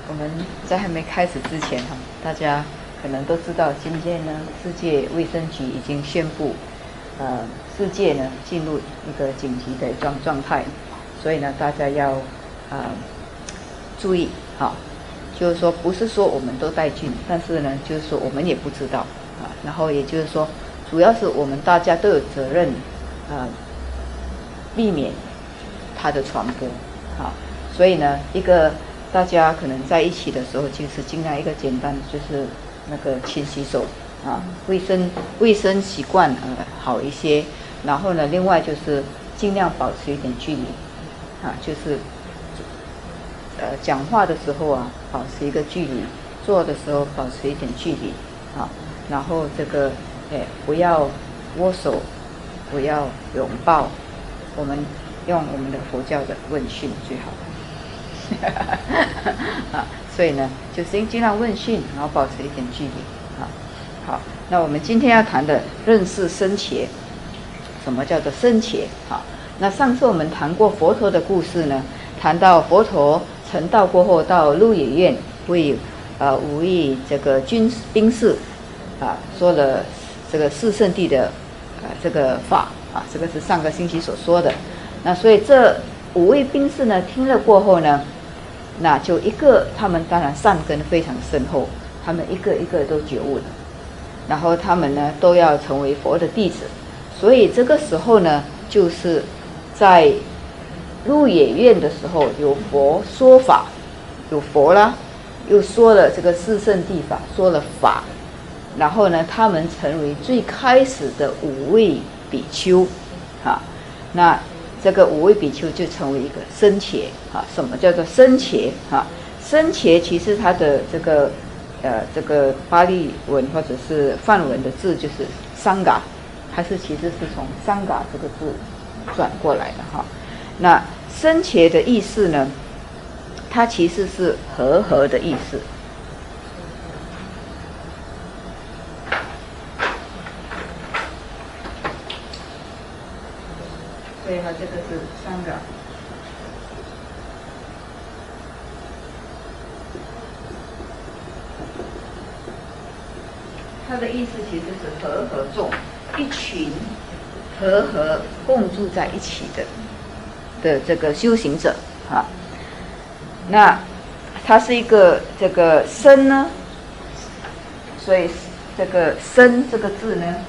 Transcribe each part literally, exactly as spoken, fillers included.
我们在还没开始之前哈，大家可能都知道，今天呢，世界卫生局已经宣布，呃，世界呢进入一个紧急的状状态，所以呢，大家要呃注意哈，就是说不是说我们都带菌，但是呢，就是说我们也不知道啊，然后也就是说，主要是我们大家都有责任，呃，避免它的传播，好，所以呢，一个。大家可能在一起的时候，就是尽量一个简单，就是那个勤洗手啊，卫生卫生习惯呃好一些。然后呢，另外就是尽量保持一点距离啊，就是呃讲话的时候啊，保持一个距离；做的时候保持一点距离啊。然后这个哎不要握手，不要拥抱，我们用我们的佛教的问讯最好。啊，所以呢，就是尽量问讯，然后保持一点距离啊。好，那我们今天要谈的认识僧伽，什么叫做僧伽？好，那上次我们谈过佛陀的故事呢，谈到佛陀成道过后到鹿野苑为呃五位这个军兵士啊说了这个四圣谛的呃这个法啊，这个是上个星期所说的。那所以这五位兵士呢听了过后呢，那就一个，他们当然善根非常深厚，他们一个一个都觉悟了，然后他们呢都要成为佛的弟子，所以这个时候呢，就是在鹿野苑的时候，有佛说法，有佛啦，又说了这个四圣谛法，说了法，然后呢，他们成为最开始的五位比丘，啊，那。这个五位比丘就成为一个僧伽啊。什么叫做僧伽啊？僧伽其实它的这个呃这个巴利文或者是梵文的字就是桑嘎，它是其实是从桑嘎这个字转过来的哈。那僧伽的意思呢，它其实是和合的意思。所以它这个是三个，它的意思其实是和合众，一群和合共住在一起的的这个修行者啊。那它是一个这个僧呢，所以这个僧这个字呢，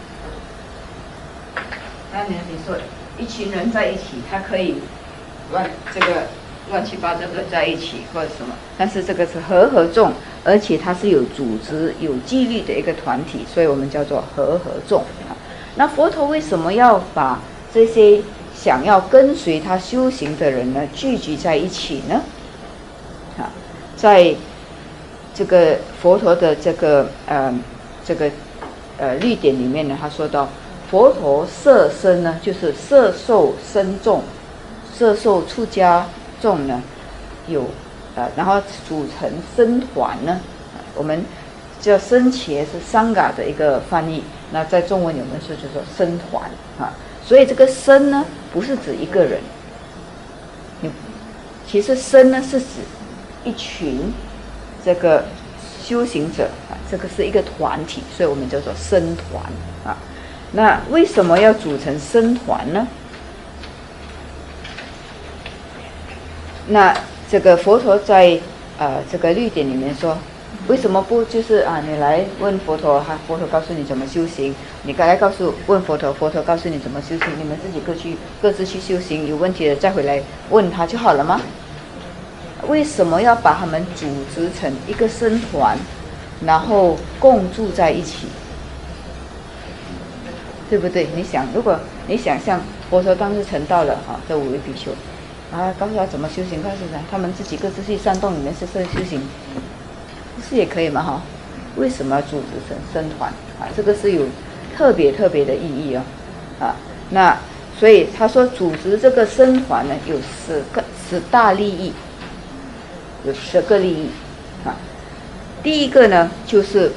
那你你说。一群人在一起，他可以乱这个乱七八糟的在一起或者什么，但是这个是和合众，而且它是有组织、有纪律的一个团体，所以我们叫做和合众啊。那佛陀为什么要把这些想要跟随他修行的人呢聚集在一起呢？啊，在这个佛陀的这个呃这个呃律典里面呢，他说到。佛陀摄僧呢，就是摄受僧众，摄受出家众呢，有呃，然后组成僧团呢。我们叫僧伽是桑嘎的一个翻译，那在中文有人说就说僧团啊。所以这个僧呢，不是指一个人，其实僧呢是指一群这个修行者啊，这个是一个团体，所以我们叫做僧团啊。那为什么要组成僧团呢？那这个佛陀在呃这个律典里面说，为什么不就是啊你来问佛陀哈，佛陀告诉你怎么修行，你该来告诉问佛陀，佛陀告诉你怎么修行，你们自己各去各自去修行，有问题了再回来问他就好了吗？为什么要把他们组织成一个僧团，然后共住在一起？对不对？你想，如果你想象佛陀当时成道了哈，这五位比丘，啊，告诉他怎么修行，告诉他他们自己各自去山洞里面是修行，是也可以嘛哈？为什么要组织成僧团啊？这个是有特别特别的意义哦，啊，那所以他说组织这个僧团呢，有十个十大利益，有十个利益啊。第一个呢，就是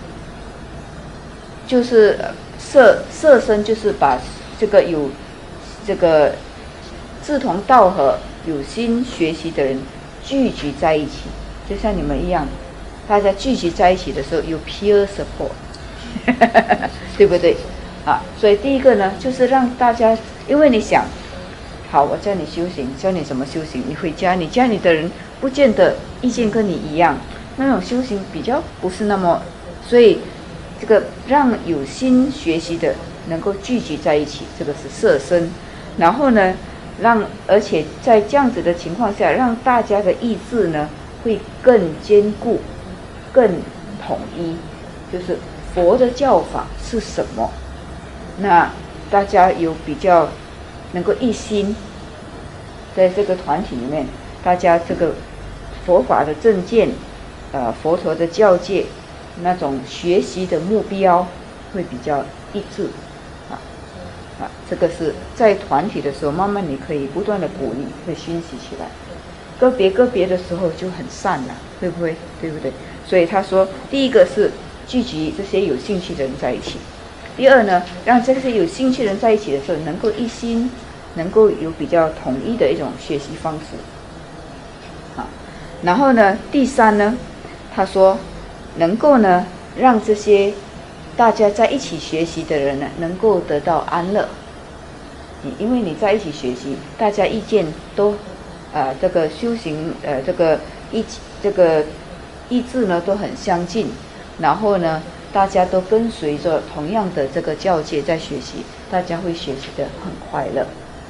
就是摄摄僧，就是把这个有这个志同道合、有心学习的人聚集在一起就像你们一样，大家聚集在一起的时候有 peer support， 对不对？啊，所以第一个呢，就是让大家，因为你想，好，我教你修行，教你怎么修行，你回家，你家里的人不见得意见跟你一样，那种修行比较不是那么，所以这个让有心学习的能够聚集在一起，这个是摄身。然后呢，让而且在这样子的情况下，让大家的意志呢会更坚固、更统一。就是佛的教法是什么？那大家有比较能够一心，在这个团体里面，大家这个佛法的正见，呃，佛陀的教戒，那种学习的目标会比较一致。啊，这个是在团体的时候，慢慢你可以不断的鼓励，会熏习起来。个别个别的时候就很散了，会不会？对不对？所以他说，第一个是聚集这些有兴趣的人在一起；第二呢，让这些有兴趣的人在一起的时候，能够一心，能够有比较统一的一种学习方式。啊，然后呢，第三呢，他说，能够呢，让这些大家在一起学习的人呢，能够得到安乐。你因为你在一起学习，大家意见都，呃，这个修行，呃，这个意这个意志呢都很相近，然后呢，大家都跟随着同样的这个教戒在学习，大家会学习得很快乐。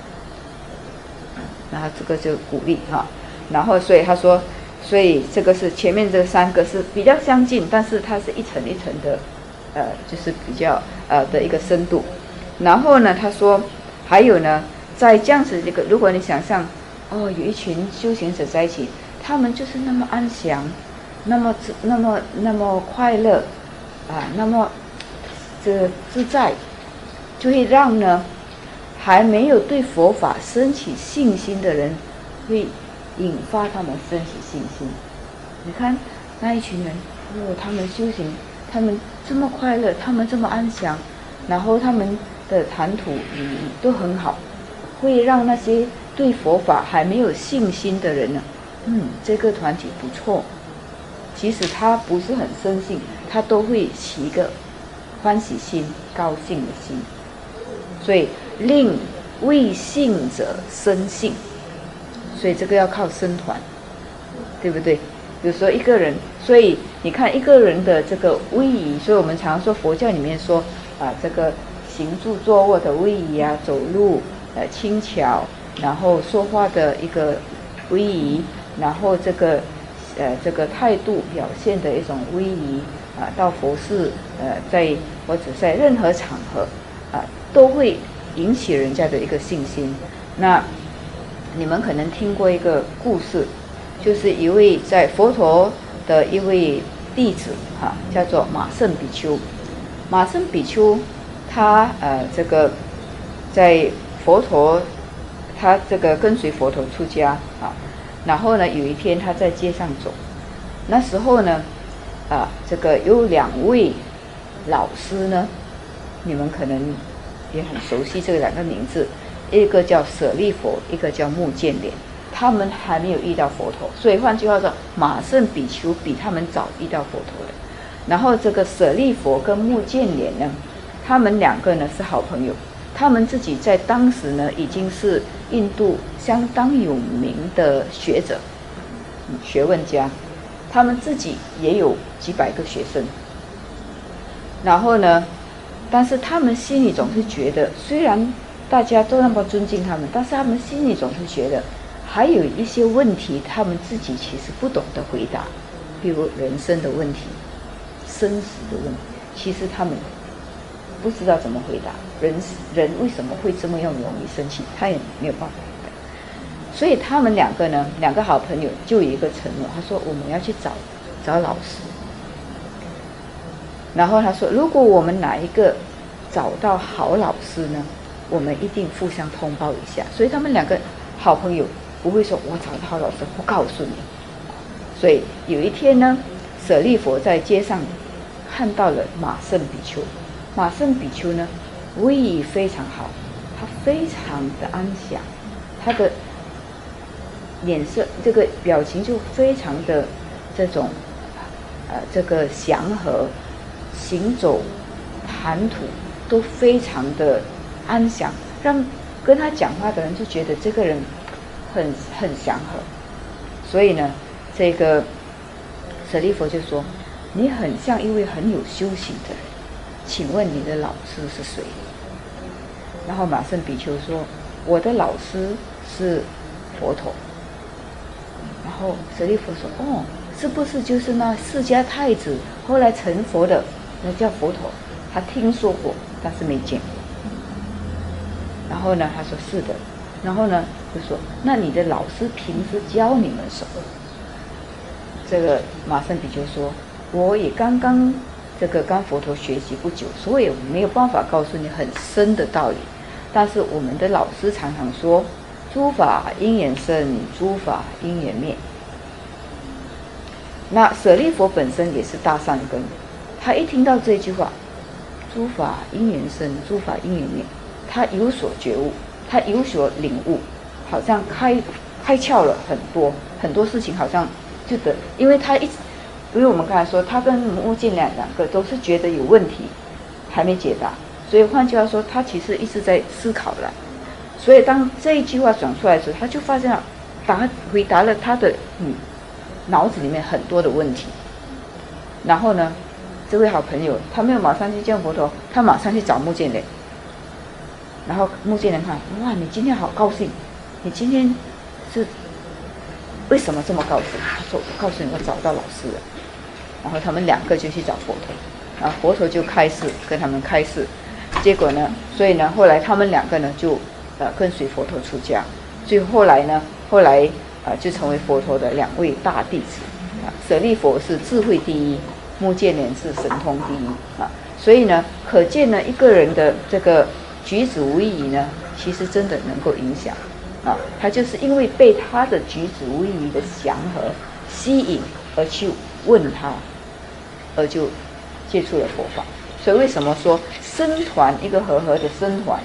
然后这个就鼓励哈，然后所以他说，所以这个是前面这三个是比较相近，但是它是一层一层的。呃，就是比较呃的一个深度，然后呢，他说还有呢，在这样子这个，如果你想象哦，有一群修行者在一起，他们就是那么安详，那么那么那么快乐啊，那么这自在，就会让呢还没有对佛法升起信心的人，会引发他们升起信心。你看那一群人，哦，他们修行。他们这么快乐，他们这么安详，然后他们的谈吐语都很好，会让那些对佛法还没有信心的人呢，嗯，这个团体不错。即使他不是很深信，他都会起一个欢喜心、高兴的心。所以令未信者生信，所以这个要靠僧团，对不对？比如说一个人，所以你看一个人的这个威仪，所以我们常说佛教里面说啊，这个行住坐卧的威仪啊，走路呃轻巧，然后说话的一个威仪，然后这个呃这个态度表现的一种威仪啊，到佛寺呃在或者在任何场合啊，都会引起人家的一个信心。那你们可能听过一个故事。就是一位在佛陀的一位弟子哈、啊，叫做马胜比丘。马胜比丘，他呃这个在佛陀，他这个跟随佛陀出家啊，然后呢有一天他在街上走，那时候呢啊这个有两位老师呢，你们可能也很熟悉这两个名字，一个叫舍利佛，一个叫目犍连。他们还没有遇到佛陀，所以换句话说，马胜比丘比他们早遇到佛陀的。然后这个舍利佛跟目犍连呢，他们两个呢是好朋友，他们自己在当时呢已经是印度相当有名的学者、学问家，他们自己也有几百个学生。然后呢，但是他们心里总是觉得，虽然大家都那么尊敬他们，但是他们心里总是觉得。还有一些问题，他们自己其实不懂得回答，比如人生的问题、生死的问题，其实他们不知道怎么回答。人人为什么会这么样容易生气，他也没有办法回答。所以他们两个呢，两个好朋友就有一个承诺，他说我们要去找找老师。然后他说，如果我们哪一个找到好老师呢，我们一定互相通报一下。所以他们两个好朋友。不会说我找到好老师不告诉你。所以有一天呢，舍利佛在街上看到了马胜比丘。马胜比丘呢威仪非常好，他非常的安详，他的脸色这个表情就非常的这种呃这个祥和，行走谈吐都非常的安详，让跟他讲话的人就觉得这个人很很祥和。所以呢，这个舍利弗就说：“你很像一位很有修行的人，请问你的老师是谁？”然后马胜比丘说：“我的老师是佛陀。”然后舍利弗说：“哦，是不是就是那释迦太子后来成佛的，那叫佛陀？他听说过，但是没见过。”然后呢，他说：“是的。”然后呢，就说：“那你的老师平时教你们什么？”这个马胜比丘说：“我也刚刚这个跟佛陀学习不久，所以我没有办法告诉你很深的道理。但是我们的老师常常说，诸法因缘生，诸法因缘灭。”那舍利弗本身也是大善根，他一听到这句话，诸法因缘生，诸法因缘灭，他有所觉悟，他有所领悟，好像开开窍了很多很多事情，好像就得，因为他一直，因为我们刚才说，他跟目犍连两个都是觉得有问题，还没解答。所以换句话说，他其实一直在思考了。所以当这一句话讲出来的时候，他就发现了答回答了他的嗯脑子里面很多的问题。然后呢，这位好朋友他没有马上去见佛陀，他马上去找目犍连。然后目犍连看，哇，你今天好高兴，你今天是为什么这么高兴？他说：“我告诉你，我找到老师了。”然后他们两个就去找佛陀，然后佛陀就开示跟他们开示。结果呢，所以呢，后来他们两个呢就呃跟随佛陀出家，所以后来呢，后来呃就成为佛陀的两位大弟子啊。舍利弗是智慧第一，目犍连是神通第一啊。所以呢，可见呢一个人的这个举止无疑呢，其实真的能够影响啊。他就是因为被他的举止无疑的祥和吸引而去问他，而就接触了佛法。所以为什么说僧团一个和合的僧团，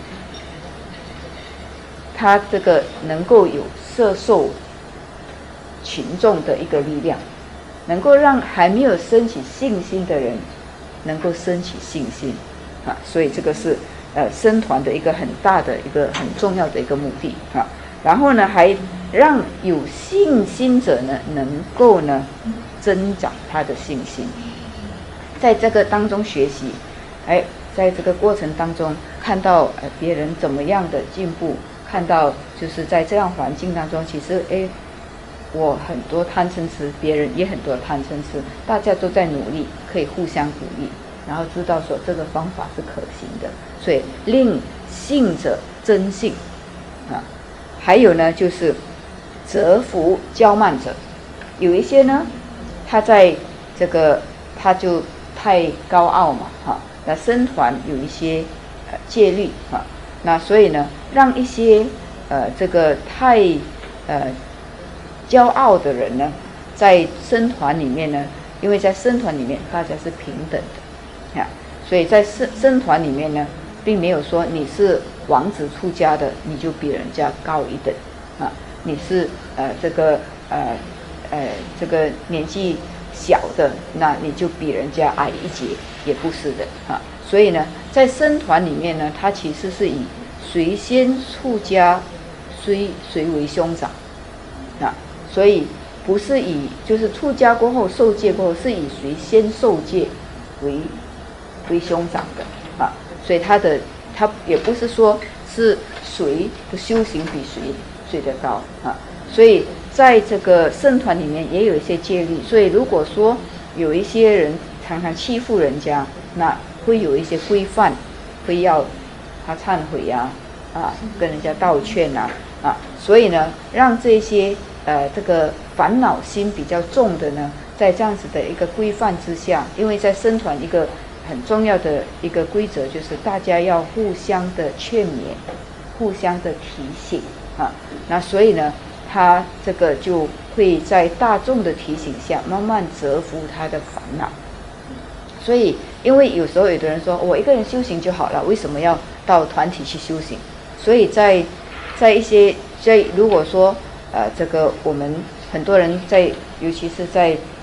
它这个能够有摄受群众的一个力量，能够让还没有升起信心的人能够升起信心啊。所以这个是呃僧团的一个很大的一个很重要的一个目的啊。然后呢，还让有信心者呢能够呢增长他的信心，在这个当中学习，哎，在这个过程当中看到呃别人怎么样的进步，看到就是在这样环境当中，其实哎，我很多贪嗔痴，别人也很多贪嗔痴，大家都在努力，可以互相鼓励，然后知道说这个方法是可行的，所以令信者增信啊。还有呢，就是折服骄慢者，有一些呢，他在这个他就太高傲嘛，哈、啊，那僧团有一些呃戒律啊，那所以呢，让一些呃这个太呃骄傲的人呢，在僧团里面呢，因为在僧团里面大家是平等的，啊，所以在僧僧团里面呢，并没有说你是王子出家的，你就比人家高一等啊，你是呃这个呃呃这个年纪小的，那你就比人家矮一截，也不是的啊。所以呢，在僧团里面呢，它其实是以谁先出家，谁谁为兄长啊，所以不是以就是出家过后受戒过后，是以谁先受戒为为兄长的啊。所以他的他也不是说是谁的修行比谁谁的高啊。所以在这个僧团里面也有一些戒律，所以如果说有一些人常常欺负人家，那会有一些规范，会要他忏悔呀、啊，啊，跟人家道歉啊，啊，所以呢，让这些呃这个烦恼心比较重的呢，在这样子的一个规范之下，因为在僧团一个很重要的一个规则就是大家要互相的劝勉，互相的提醒啊，那所以呢，他这个就会在大众的提醒下，慢慢折服他的烦恼。所以，因为有时候有的人说，我一个人修行就好了，为什么要到团体去修行？所以在在一些在如果说呃这个我们很多人在，尤其是在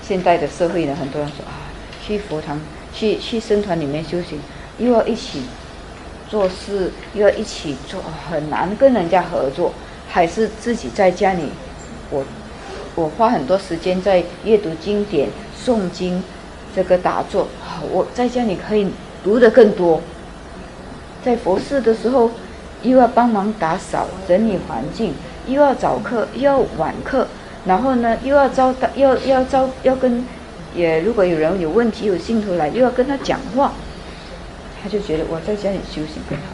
现代的社会呢，很多人说啊，去佛堂、去去僧团里面修行，又要一起做事，又要一起做，很难跟人家合作，还是自己在家里，我我花很多时间在阅读经典、诵经，这个打坐，我在家里可以读得更多。在佛寺的时候，又要帮忙打扫、整理环境，又要早课，又要晚课。然后呢，又要招待，要要招，要跟，也如果有人有问题，有信徒来，又要跟他讲话，他就觉得我在家里修行更好。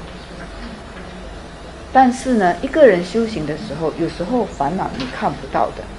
但是呢，一个人修行的时候，有时候烦恼你看不到的。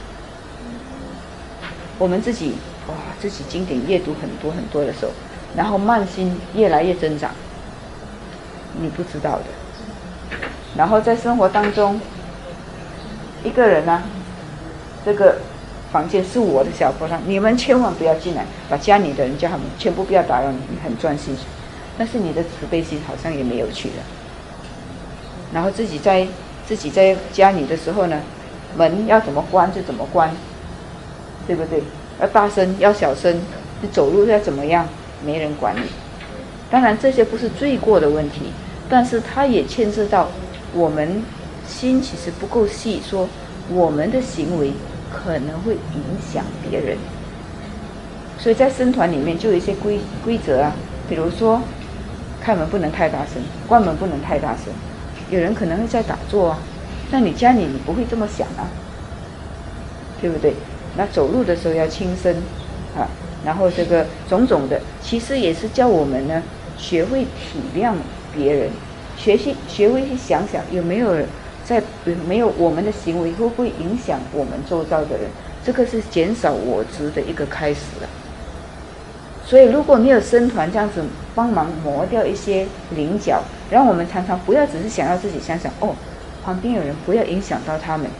我们自己哇，自己经典阅读很多很多的时候，然后慢心越来越增长，你不知道的。然后在生活当中，一个人呢、啊。这个房间是我的小佛堂，你们千万不要进来，把家里的人叫他们全部不要打扰你，你很专心。但是你的慈悲心好像也没有去了。然后自己在自己在家里的时候呢，门要怎么关就怎么关，对不对？要大声要小声，你走路要怎么样，没人管你。当然这些不是罪过的问题，但是它也牵涉到我们心其实不够细，说我们的行为可能会影响别人，所以在僧团里面就有一些规规则啊，比如说开门不能太大声，关门不能太大声。有人可能会在打坐啊，那你家里你不会这么想啊，对不对？那走路的时候要轻声啊，然后这个种种的，其实也是教我们呢学会体谅别人，学习学会去想想有没有在没有我们的行为会不会影响我们周遭的人，这个是减少我执的一个开始了。所以如果没有僧团这样子帮忙磨掉一些棱角，让我们常常不要只是想要自己想想哦，旁边有人不要影响到他们。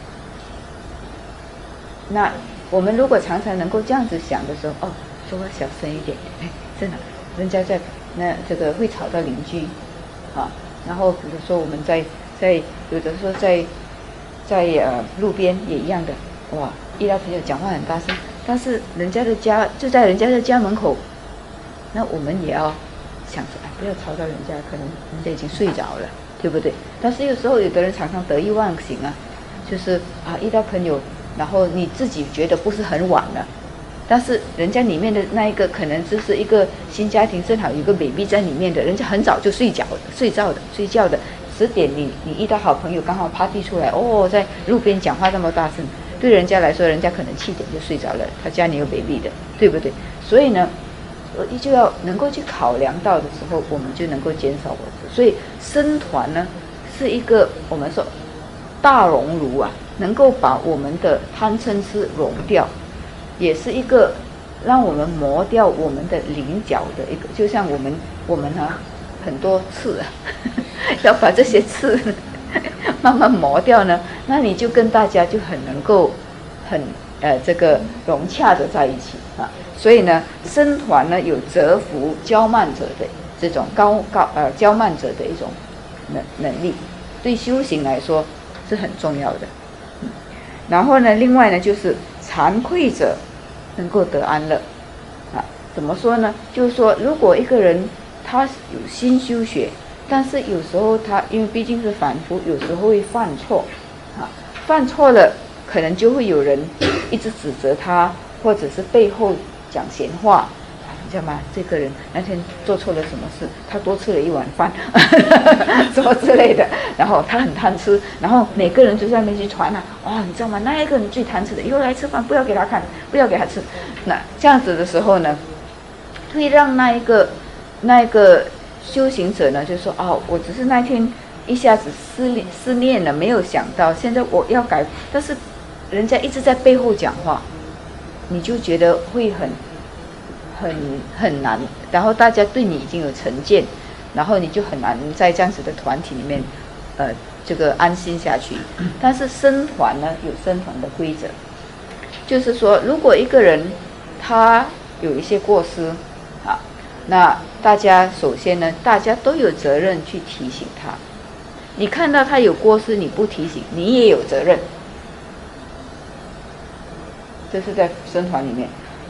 那我们如果常常能够这样子想的时候，哦，说话小声一点，哎，真的，人家在那这个会吵到邻居啊。然后比如说我们在在有的时候在在呃路边也一样的，哇，遇到朋友讲话很大声，但是人家的家就在人家的家门口，那我们也要想说，哎，不要吵到人家，可能人家已经睡着了，对不对？但是有时候有的人常常得意忘形啊，就是啊遇到朋友，然后你自己觉得不是很晚了，但是人家里面的那一个可能就是一个新家庭，正好有个 baby 在里面的，人家很早就睡觉的，睡觉的，睡觉的。十点你你遇到好朋友刚好 party 出来，哦，在路边讲话那么大声，对人家来说，人家可能七点就睡着了，他家里有 baby 的，对不对？所以呢，就要能够去考量到的时候，我们就能够减少我执。所以僧团呢，是一个我们说大熔炉啊，能够把我们的贪嗔痴熔掉，也是一个让我们磨掉我们的棱角的一个，就像我们我们啊很多刺啊，要把这些刺慢慢磨掉呢，那你就跟大家就很能够很呃这个融洽的在一起啊。所以呢，僧团呢有折服骄慢者的这种高高呃骄慢者的一种能能力，对修行来说是很重要的。嗯、然后呢，另外呢就是惭愧者能够得安乐啊。怎么说呢？就是说，如果一个人他有心修学，但是有时候他因为毕竟是凡夫，有时候会犯错啊，犯错了可能就会有人一直指责他，或者是背后讲闲话，你知道吗？这个人那天做错了什么事，他多吃了一碗饭什么之类的，然后他很贪吃，然后每个人就在那边去传啊，哦，你知道吗？那一个人最贪吃的，以后来吃饭不要给他看，不要给他吃。那这样子的时候呢，会让那一个那一个修行者呢，就说哦，我只是那天一下子失失念了，没有想到，现在我要改，但是人家一直在背后讲话，你就觉得会很很很难，然后大家对你已经有成见，然后你就很难在这样子的团体里面，呃，这个安心下去。但是僧团呢，有僧团的规则，就是说，如果一个人他有一些过失，啊，那大家首先呢，大家都有责任去提醒他。你看到他有过失，你不提醒，你也有责任。这是在僧团里面，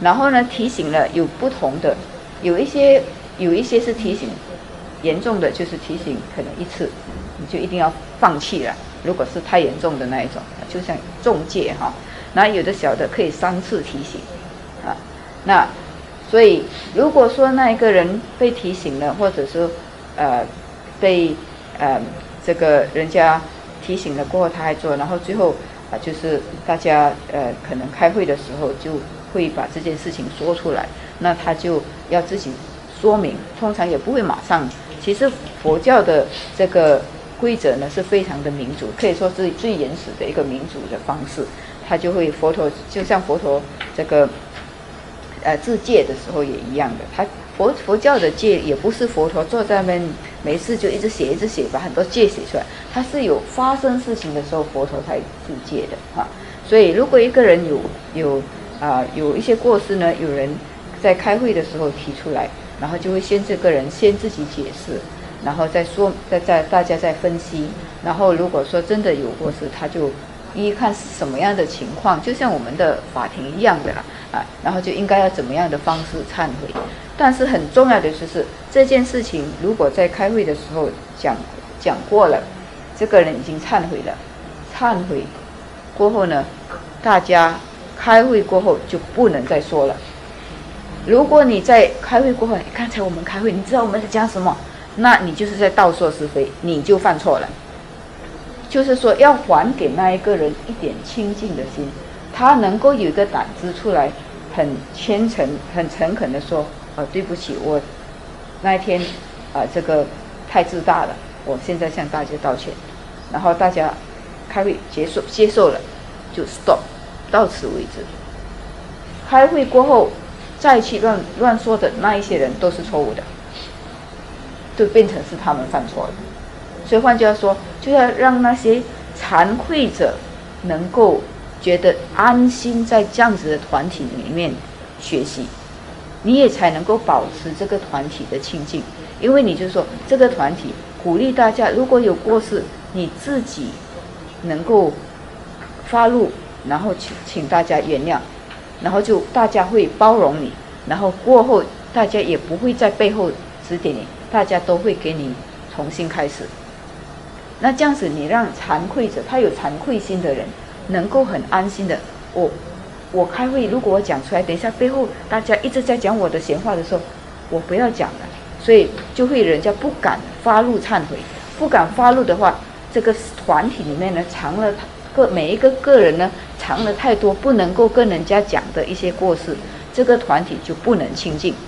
然后呢提醒了有不同的，有一些有一些是提醒严重的，就是提醒可能一次你就一定要放弃了，如果是太严重的那一种，就像中戒哈。那有的小的可以三次提醒啊，那所以如果说那一个人被提醒了，或者说呃被呃这个人家提醒了过后他还做，然后最后啊、呃、就是大家呃可能开会的时候就会把这件事情说出来，那他就要自己说明，通常也不会马上。其实佛教的这个规则呢是非常的民主，可以说是最原始的一个民主的方式。他就会佛陀就像佛陀这个呃自戒的时候也一样的，他佛佛教的戒也不是佛陀坐在那边没事就一直写一直写把很多戒写出来，他是有发生事情的时候佛陀才自戒的啊。所以如果一个人有有啊、呃、有一些过失呢，有人在开会的时候提出来，然后就会先这个人先自己解释，然后再说再再大家再分析，然后如果说真的有过失，他就一看是什么样的情况，就像我们的法庭一样的啦啊，然后就应该要怎么样的方式忏悔。但是很重要的就是这件事情，如果在开会的时候讲讲过了，这个人已经忏悔了，忏悔过后呢，大家开会过后就不能再说了。如果你在开会过后，刚才我们开会，你知道我们在讲什么，那你就是在道说是非，你就犯错了。就是说要还给那一个人一点清净的心，他能够有一个胆子出来，很虔诚很诚恳的说，呃对不起，我那一天啊、呃、这个太自大了，我现在向大家道歉。然后大家开会结束接受了，就 stop 到此为止。开会过后再去乱乱说的那一些人都是错误的，就变成是他们犯错了。所以换句话说，就要让那些惭愧者能够觉得安心在这样子的团体里面学习，你也才能够保持这个团体的清净。因为你就说这个团体鼓励大家，如果有过失，你自己能够发怒，然后请请大家原谅，然后就大家会包容你，然后过后大家也不会在背后指点你，大家都会给你重新开始。那这样子你让惭愧者，他有惭愧心的人能够很安心的，我我开会如果我讲出来，等一下背后大家一直在讲我的闲话的时候，我不要讲了，所以就会人家不敢发怒忏悔。不敢发怒的话，这个团体里面呢藏了个每一个个人呢藏了太多不能够跟人家讲的一些过失，这个团体就不能清净。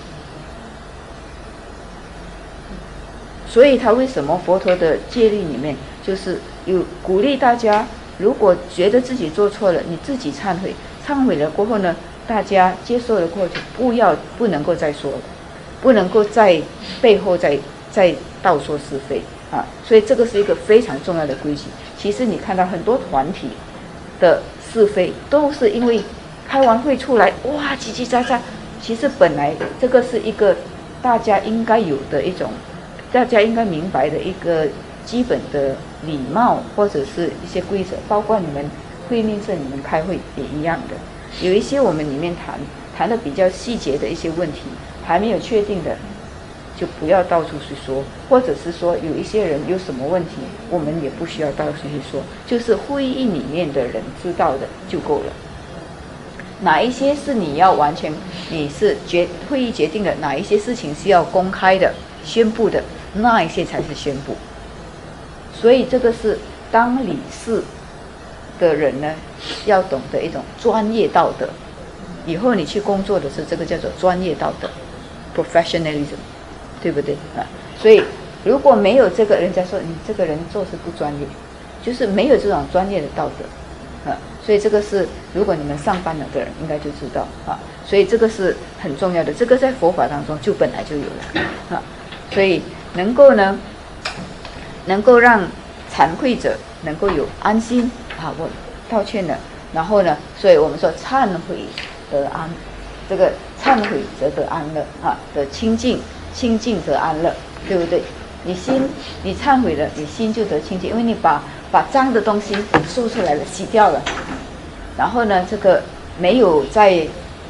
所以他为什么佛陀的戒律里面就是有鼓励大家，如果觉得自己做错了，你自己忏悔，忏悔了过后呢，大家接受了过后就不要不能够再说了，不能够在背后再再道说是非啊。所以这个是一个非常重要的规矩。其实你看到很多团体的是非都是因为开完会出来哇叽叽喳喳，其实本来这个是一个大家应该有的一种大家应该明白的一个基本的礼貌或者是一些规则，包括你们会面社你们开会也一样的，有一些我们里面谈谈的比较细节的一些问题还没有确定的，就不要到处去说，或者是说有一些人有什么问题，我们也不需要到处去说，就是会议里面的人知道的就够了。哪一些是你要完全你是决会议决定的，哪一些事情是要公开的宣布的，那一些才是宣布。所以这个是当理事的人呢要懂得一种专业道德，以后你去工作的时候，这个叫做专业道德 professionalism， 对不对啊？所以如果没有这个，人家说你这个人做事不专业，就是没有这种专业的道德啊。所以这个是如果你们上班了的人应该就知道啊，所以这个是很重要的，这个在佛法当中就本来就有了啊。所以能够呢能够让惭愧者能够有安心啊，我道歉了，然后呢，所以我们说忏悔得安，这个忏悔则得安乐啊，得清净，清净得安乐，对不对？你心你忏悔了，你心就得清净，因为你把把脏的东西说出来了，洗掉了，然后呢，这个没有在不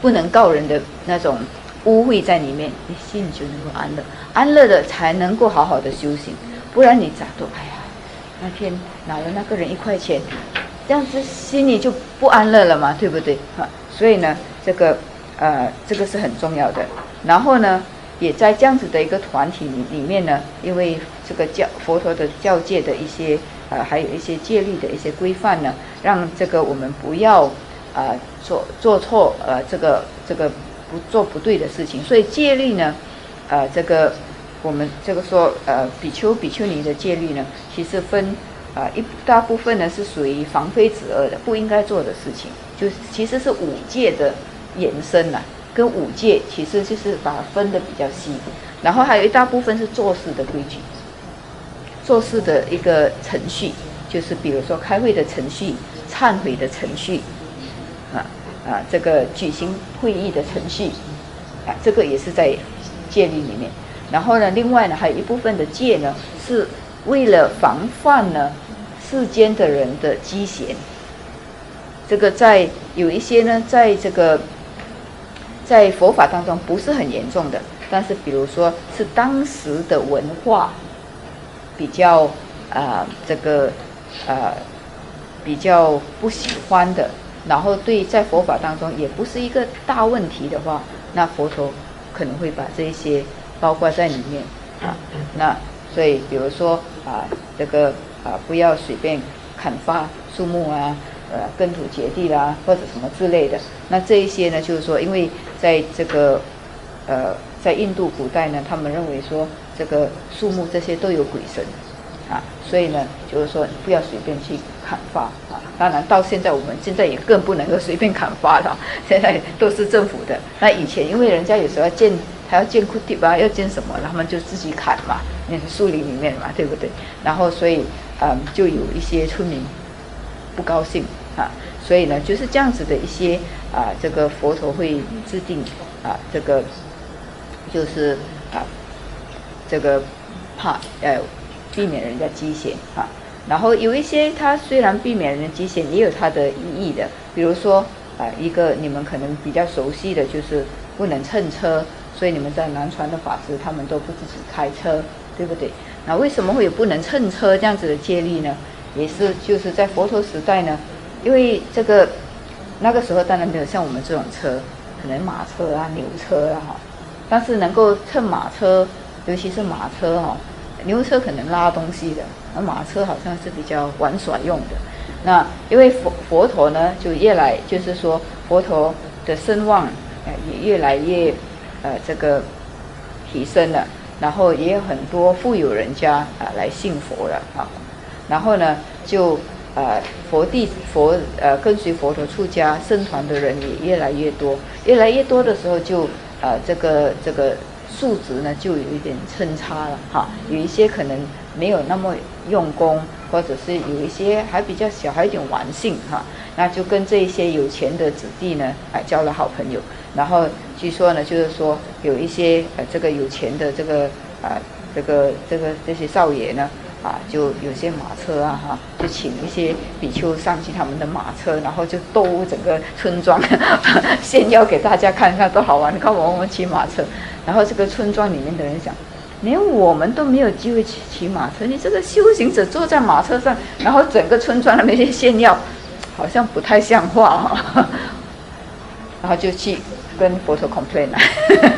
不能告人的那种污秽在里面，你心里就能够安乐，安乐的才能够好好的修行。不然你咋都哎呀，那天拿了那个人一块钱，这样子心里就不安乐了嘛，对不对啊？所以呢，这个呃这个是很重要的。然后呢，也在这样子的一个团体里里面呢，因为这个教佛陀的教戒的一些呃还有一些戒律的一些规范呢，让这个我们不要呃做做错呃这个这个不做不对的事情。所以戒律呢，呃这个我们这个说呃比丘比丘尼的戒律呢，其实分啊、呃、一大部分呢是属于防非止恶的，不应该做的事情，就其实是五戒的延伸啦、啊。跟五戒其实就是把它分得比较细，然后还有一大部分是做事的规矩，做事的一个程序，就是比如说开会的程序、忏悔的程序，啊啊，这个举行会议的程序，啊，这个也是在戒律里面。然后呢，另外呢，还有一部分的戒呢，是为了防范呢世间的人的积嫌。这个在有一些呢，在这个。在佛法当中不是很严重的，但是比如说是当时的文化比较啊、呃、这个呃比较不喜欢的，然后对在佛法当中也不是一个大问题的话，那佛陀可能会把这些包括在里面啊。那所以比如说啊这个啊不要随便砍伐树木啊。呃，耕土结地啦，或者什么之类的，那这一些呢，就是说，因为在这个，呃，在印度古代呢，他们认为说，这个树木这些都有鬼神，啊，所以呢，就是说不要随便去砍伐啊。当然，到现在我们现在也更不能够随便砍伐了，现在都是政府的。那以前因为人家有时候要建，还要建库地吧，要建什么，他们就自己砍嘛，那是树林里面嘛，对不对？然后所以，嗯，就有一些村民。不高兴啊，所以呢，就是这样子的一些啊，这个佛陀会制定啊，这个就是啊，这个怕呃避免人家积嫌啊。然后有一些它虽然避免人家积嫌，也有它的意义的，比如说啊，一个你们可能比较熟悉的就是不能乘车，所以你们在南传的法师他们都不自己开车，对不对？那为什么会有不能乘车这样子的戒律呢？也是就是在佛陀时代呢，因为这个那个时候当然没有像我们这种车，可能马车啊、牛车啊哈，但是能够乘马车，尤其是马车哈，牛车可能拉东西的，而马车好像是比较玩耍用的。那因为佛佛陀呢，就越来就是说佛陀的声望呃也越来越呃这个提升了，然后也有很多富有人家啊、呃、来信佛了啊。然后呢，就呃佛弟佛呃跟随佛陀出家僧团的人也越来越多，越来越多的时候就呃这个这个数值呢就有一点参差了哈，有一些可能没有那么用功，或者是有一些还比较小，还有一点玩性哈，那就跟这一些有钱的子弟呢啊交了好朋友，然后据说呢就是说有一些呃这个有钱的这个啊、呃、这个这个这些少爷呢。啊，就有些马车啊，哈，就请一些比丘上去他们的马车，然后就兜整个村庄，炫耀给大家看看，多好玩！你看我们骑马车，然后这个村庄里面的人想，连我们都没有机会骑骑马车，你这个修行者坐在马车上，然后整个村庄的那些炫耀，好像不太像话哈。然后就去跟佛陀 complain 了，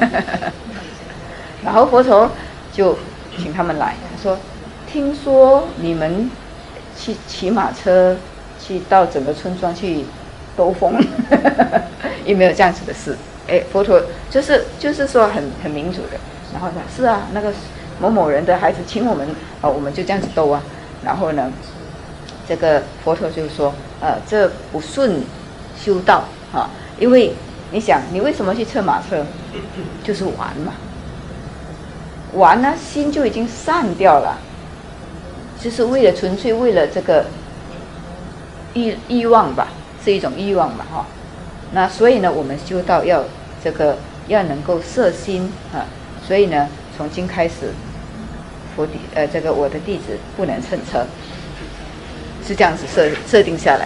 然后佛陀就请他们来，他说。听说你们去骑马车去到整个村庄去兜风，有没有这样子的事？哎，佛陀就是就是说很很民主的，然后说是啊，那个某某人的孩子请我们，呃，我们就这样子兜啊。然后呢，这个佛陀就说，呃，这不顺修道啊，因为你想，你为什么去策马车？就是玩嘛，玩呢，心就已经散掉了。就是为了纯粹为了这个欲欲望吧，是一种欲望吧，哈。那所以呢，我们修道要这个要能够摄心啊。所以呢，从今开始，佛弟呃这个我的弟子不能乘车，是这样子设设定下来的。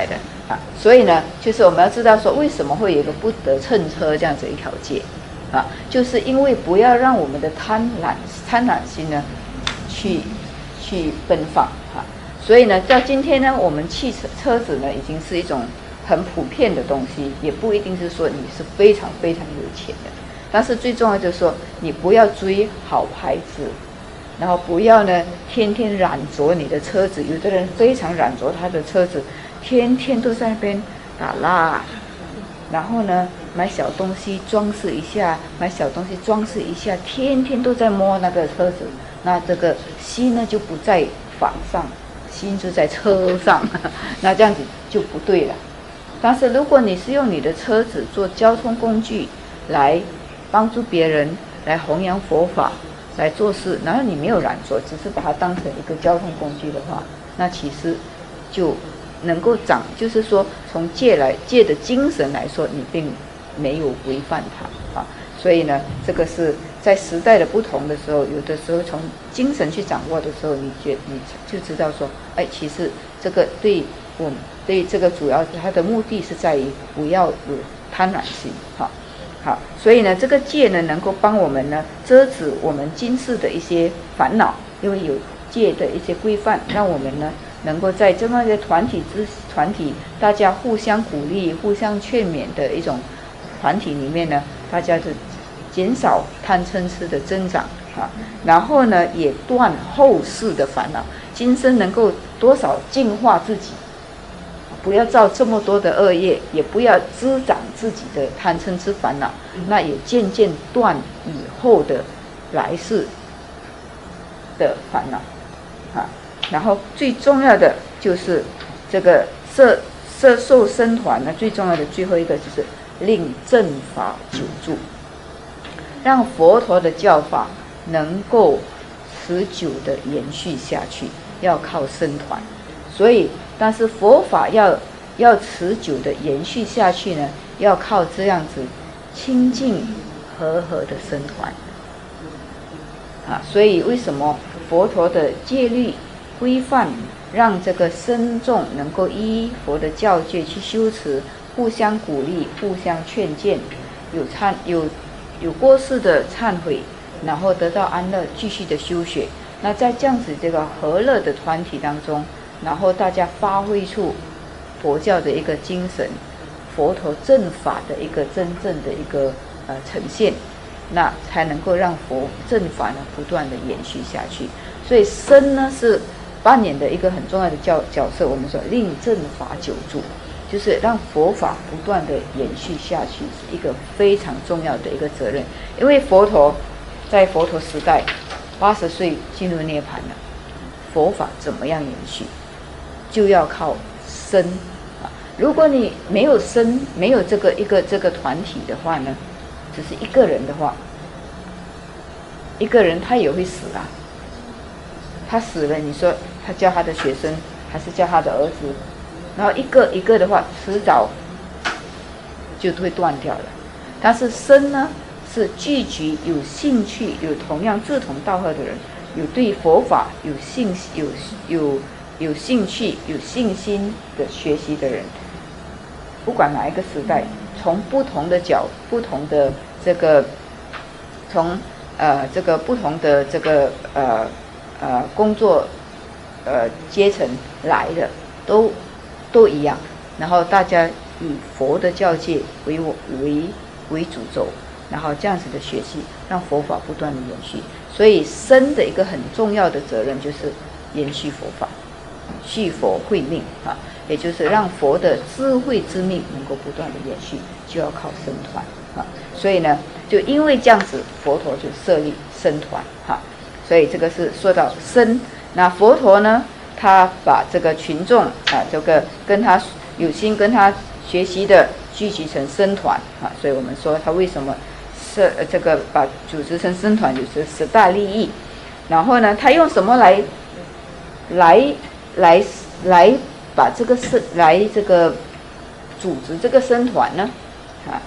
啊，所以呢，就是我们要知道说，为什么会有一个不得乘车这样子一条戒啊，就是因为不要让我们的贪婪贪婪心呢，去去奔放啊。所以呢，到今天呢，我们汽车车子呢，已经是一种很普遍的东西，也不一定是说你是非常非常有钱的，但是最重要就是说，你不要追好牌子，然后不要呢天天染着你的车子。有的人非常染着他的车子，天天都在那边打蜡，然后呢买小东西装饰一下，买小东西装饰一下，天天都在摸那个车子，那这个心呢就不在法上，心就在车上，那这样子就不对了。但是如果你是用你的车子做交通工具来帮助别人，来弘扬佛法，来做事，然后你没有染着，只是把它当成一个交通工具的话，那其实就能够长，就是说从戒来戒的精神来说，你并没有违反它啊。所以呢，这个是在时代的不同的时候，有的时候从精神去掌握的时候，你觉你就知道说，哎，其实这个对我们对这个主要它的目的是在于不要有贪婪心，好，好，所以呢，这个戒呢能够帮我们呢遮止我们今世的一些烦恼，因为有戒的一些规范，让我们呢能够在这么一个团体之团体，大家互相鼓励、互相劝勉的一种团体里面呢，大家就减少贪嗔痴的增长啊，然后呢也断后世的烦恼，今生能够多少净化自己，不要造这么多的恶业，也不要滋长自己的贪嗔痴烦恼，那也渐渐断以后的来世的烦恼啊。然后最重要的就是这个摄摄受僧团呢，最重要的最后一个就是令正法久住，让佛陀的教法能够持久的延续下去，要靠僧团。所以但是佛法要要持久的延续下去呢，要靠这样子清净和合的僧团啊。所以为什么佛陀的戒律规范，让这个僧众能够依佛的教戒去修持，互相鼓励，互相劝谏，有忏有有过世的忏悔，然后得到安乐，继续的修学。那在这样子这个和乐的团体当中，然后大家发挥出佛教的一个精神，佛陀正法的一个真正的一个呃呈现，那才能够让佛正法呢不断的延续下去。所以僧呢是扮演的一个很重要的角角色，我们说令正法久住，就是让佛法不断的延续下去，是一个非常重要的一个责任。因为佛陀在佛陀时代八十岁进入涅槃了，佛法怎么样延续，就要靠僧啊。如果你没有僧，没有这个一个这个团体的话呢，只是一个人的话，一个人他也会死啊。他死了，你说他教他的学生还是教他的儿子，然后一个一个的话，迟早就会断掉了。但是僧呢，是聚集有兴趣、有同样志同道合的人，有对佛法有兴有有有兴趣、有信心的学习的人，不管哪一个时代，从不同的角、不同的这个，从呃这个不同的这个呃。呃，工作，呃，阶层来的都都一样，然后大家以佛的教戒为我为为主轴，然后这样子的学习，让佛法不断的延续。所以僧的一个很重要的责任就是延续佛法，续佛慧命啊，也就是让佛的智慧之命能够不断的延续，就要靠僧团啊。所以呢，就因为这样子，佛陀就设立僧团哈。所以这个是说到僧，那佛陀呢，他把这个群众啊，这个跟他有心跟他学习的聚集成僧团啊，所以我们说他为什么设这个把组织成僧团，就是十大利益。然后呢，他用什么来来来来把这个僧来这个组织这个僧团呢？啊，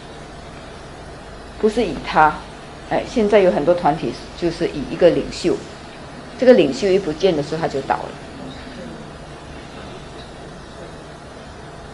不是以他。哎，现在有很多团体就是以一个领袖，这个领袖一不见的时候他就倒了。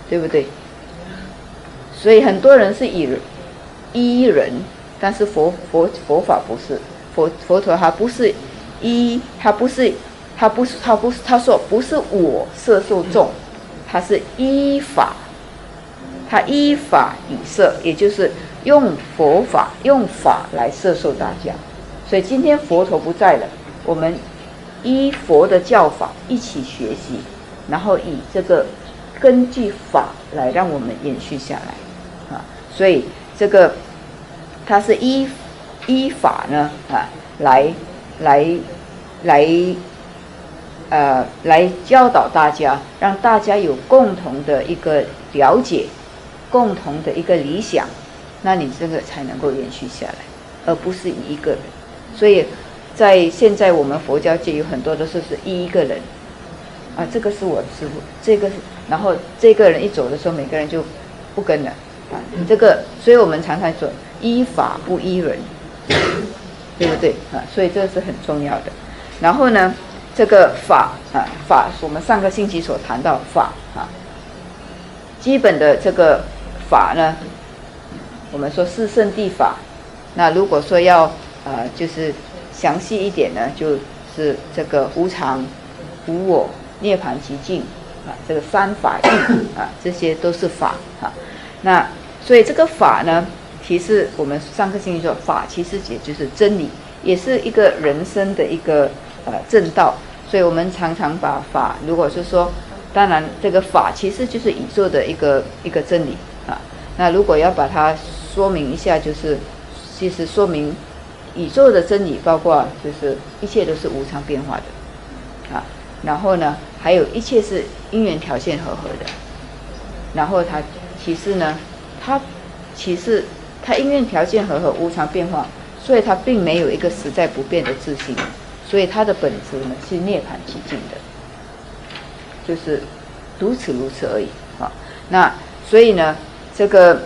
对不对？所以很多人是以依人，但是佛佛佛法不是，佛佛陀他不是依，他不是他不是他不是他说不是我摄受众，他是依法，他依法以摄，也就是用佛法用法来摄受大家。所以今天佛陀不在了，我们依佛的教法一起学习，然后以这个根据法来让我们延续下来啊。所以这个它是依依法呢啊来来来呃来教导大家，让大家有共同的一个了解，共同的一个理想，那你这个才能够延续下来，而不是一个人。所以在现在我们佛教界有很多都是是依一个人啊，这个是我的师父，这个是，然后这个人一走的时候，每个人就不跟了啊。这个，所以我们常常说依法不依人，对不对啊？所以这是很重要的。然后呢，这个法啊，法我们上个星期所谈到法啊，基本的这个法呢，我们说四圣谛法。那如果说要呃，就是详细一点呢，就是这个无常、无我、涅槃寂静啊，这个三法印啊，这些都是法啊。那所以这个法呢，其实我们上课星期说法，其实也就是真理，也是一个人生的一个呃正道。所以我们常常把法，如果是说，当然这个法其实就是宇宙的一个一个真理啊。那如果要把它说明一下，就是其实说明。宇宙的真理包括就是一切都是无常变化的啊，然后呢还有一切是因缘条件和合的，然后它其实呢它其实它因缘条件和合无常变化，所以它并没有一个实在不变的自性，所以它的本质呢是涅槃寂静的，就是如此如此而已啊。那所以呢这个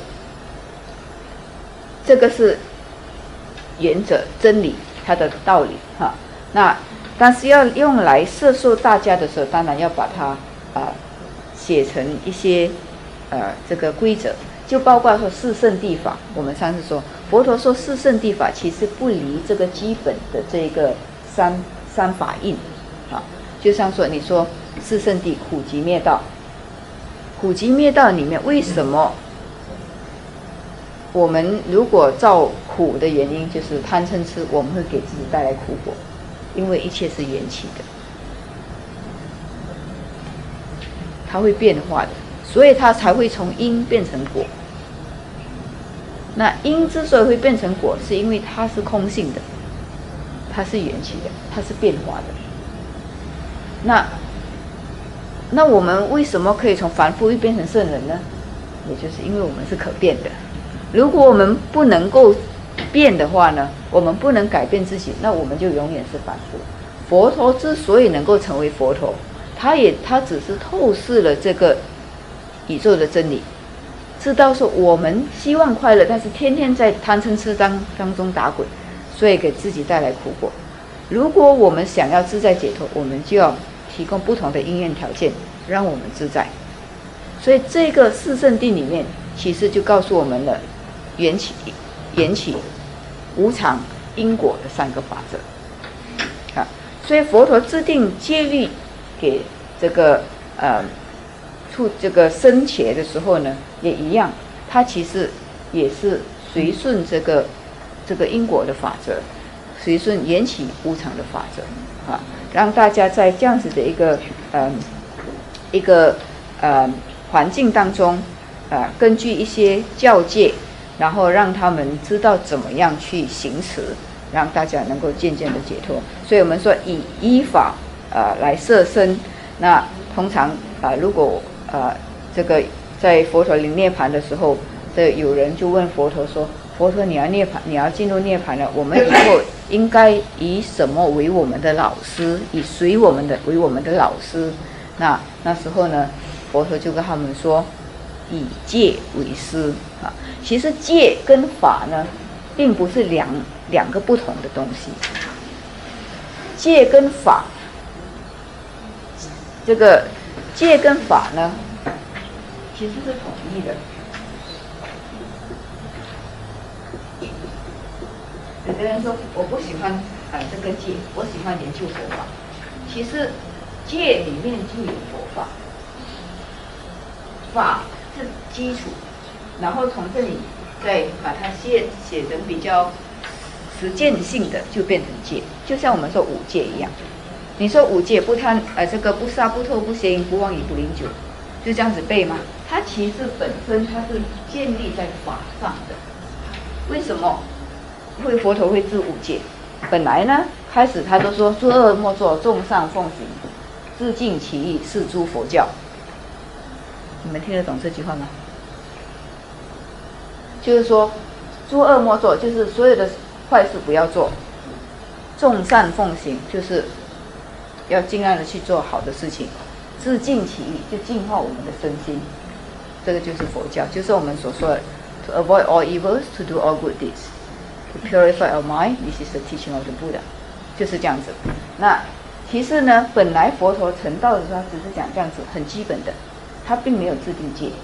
这个是原则真理它的道理哈，那但是要用来摄受大家的时候，当然要把它啊、呃、写成一些呃这个规则，就包括说四圣谛法。我们上次说佛陀说四圣谛法其实不离这个基本的这个三三法印啊，就像说你说四圣谛苦集灭道，苦集灭道里面为什么？我们如果造苦的原因就是贪嗔痴，我们会给自己带来苦果，因为一切是缘起的，它会变化的，所以它才会从因变成果。那因之所以会变成果，是因为它是空性的，它是缘起的，它是变化的。那那我们为什么可以从凡夫又变成圣人呢？也就是因为我们是可变的。如果我们不能够变的话呢，我们不能改变自己，那我们就永远是凡夫。佛陀之所以能够成为佛陀，他也他只是透视了这个宇宙的真理，知道说我们希望快乐，但是天天在贪嗔痴当当中打滚，所以给自己带来苦果。如果我们想要自在解脱，我们就要提供不同的因缘条件，让我们自在。所以这个四圣谛里面，其实就告诉我们了缘起、缘起、无常、因果的三个法则啊。所以佛陀制定戒律给这个呃处这个生前的时候呢，也一样，它其实也是随顺这个这个因果的法则，随顺缘起无常的法则啊，让大家在这样子的一个呃一个呃环境当中啊、呃，根据一些教戒。然后让他们知道怎么样去行持，让大家能够渐渐的解脱。所以我们说以依法呃来摄身。那通常啊、呃，如果呃这个在佛陀临涅槃的时候，这有人就问佛陀说：“佛陀，你要涅槃，你要进入涅槃了，我们以后应该以什么为我们的老师？以谁我们的为我们的老师？”那那时候呢，佛陀就跟他们说：“以戒为师啊。”其实戒跟法呢，并不是两两个不同的东西。戒跟法，这个戒跟法呢， 其实是统一的。有的人说我不喜欢啊、呃、这个戒，我喜欢研究佛法。其实戒里面就有佛法，法是基础，然后从这里再把它写写成比较实践性的，就变成戒。就像我们说五戒一样，你说五戒不贪，呃，这个不杀不偷不邪淫不妄语不饮酒，就这样子背吗？它其实本身它是建立在法上的。为什么会佛陀会治五戒？本来呢，开始他都说诸恶莫作，众善奉行，自净其意，是诸佛教。你们听得懂这句话吗？就是说，诸恶莫作，就是所有的坏事不要做；众善奉行，就是要尽量的去做好的事情；自净其意，就净化我们的身心。这个就是佛教，就是我们所说的 to avoid all evils, to do all good deeds, to purify our mind. This is the teaching of the Buddha. 就是这样子。那其实呢，本来佛陀成道的时候，他只是讲这样子很基本的，他并没有制定戒。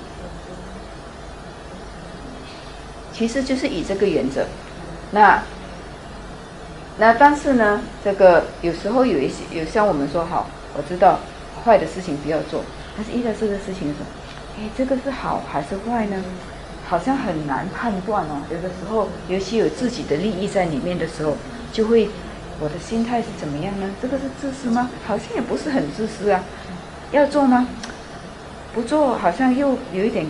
其实就是以这个原则。那那但是呢，这个有时候有一些有像我们说好，我知道坏的事情不要做，但是遇到这个事情的时候，哎，这个是好还是坏呢？好像很难判断哦。有的时候，尤其有自己的利益在里面的时候，就会我的心态是怎么样呢？这个是自私吗？好像也不是很自私啊。要做吗？不做好像又有一点，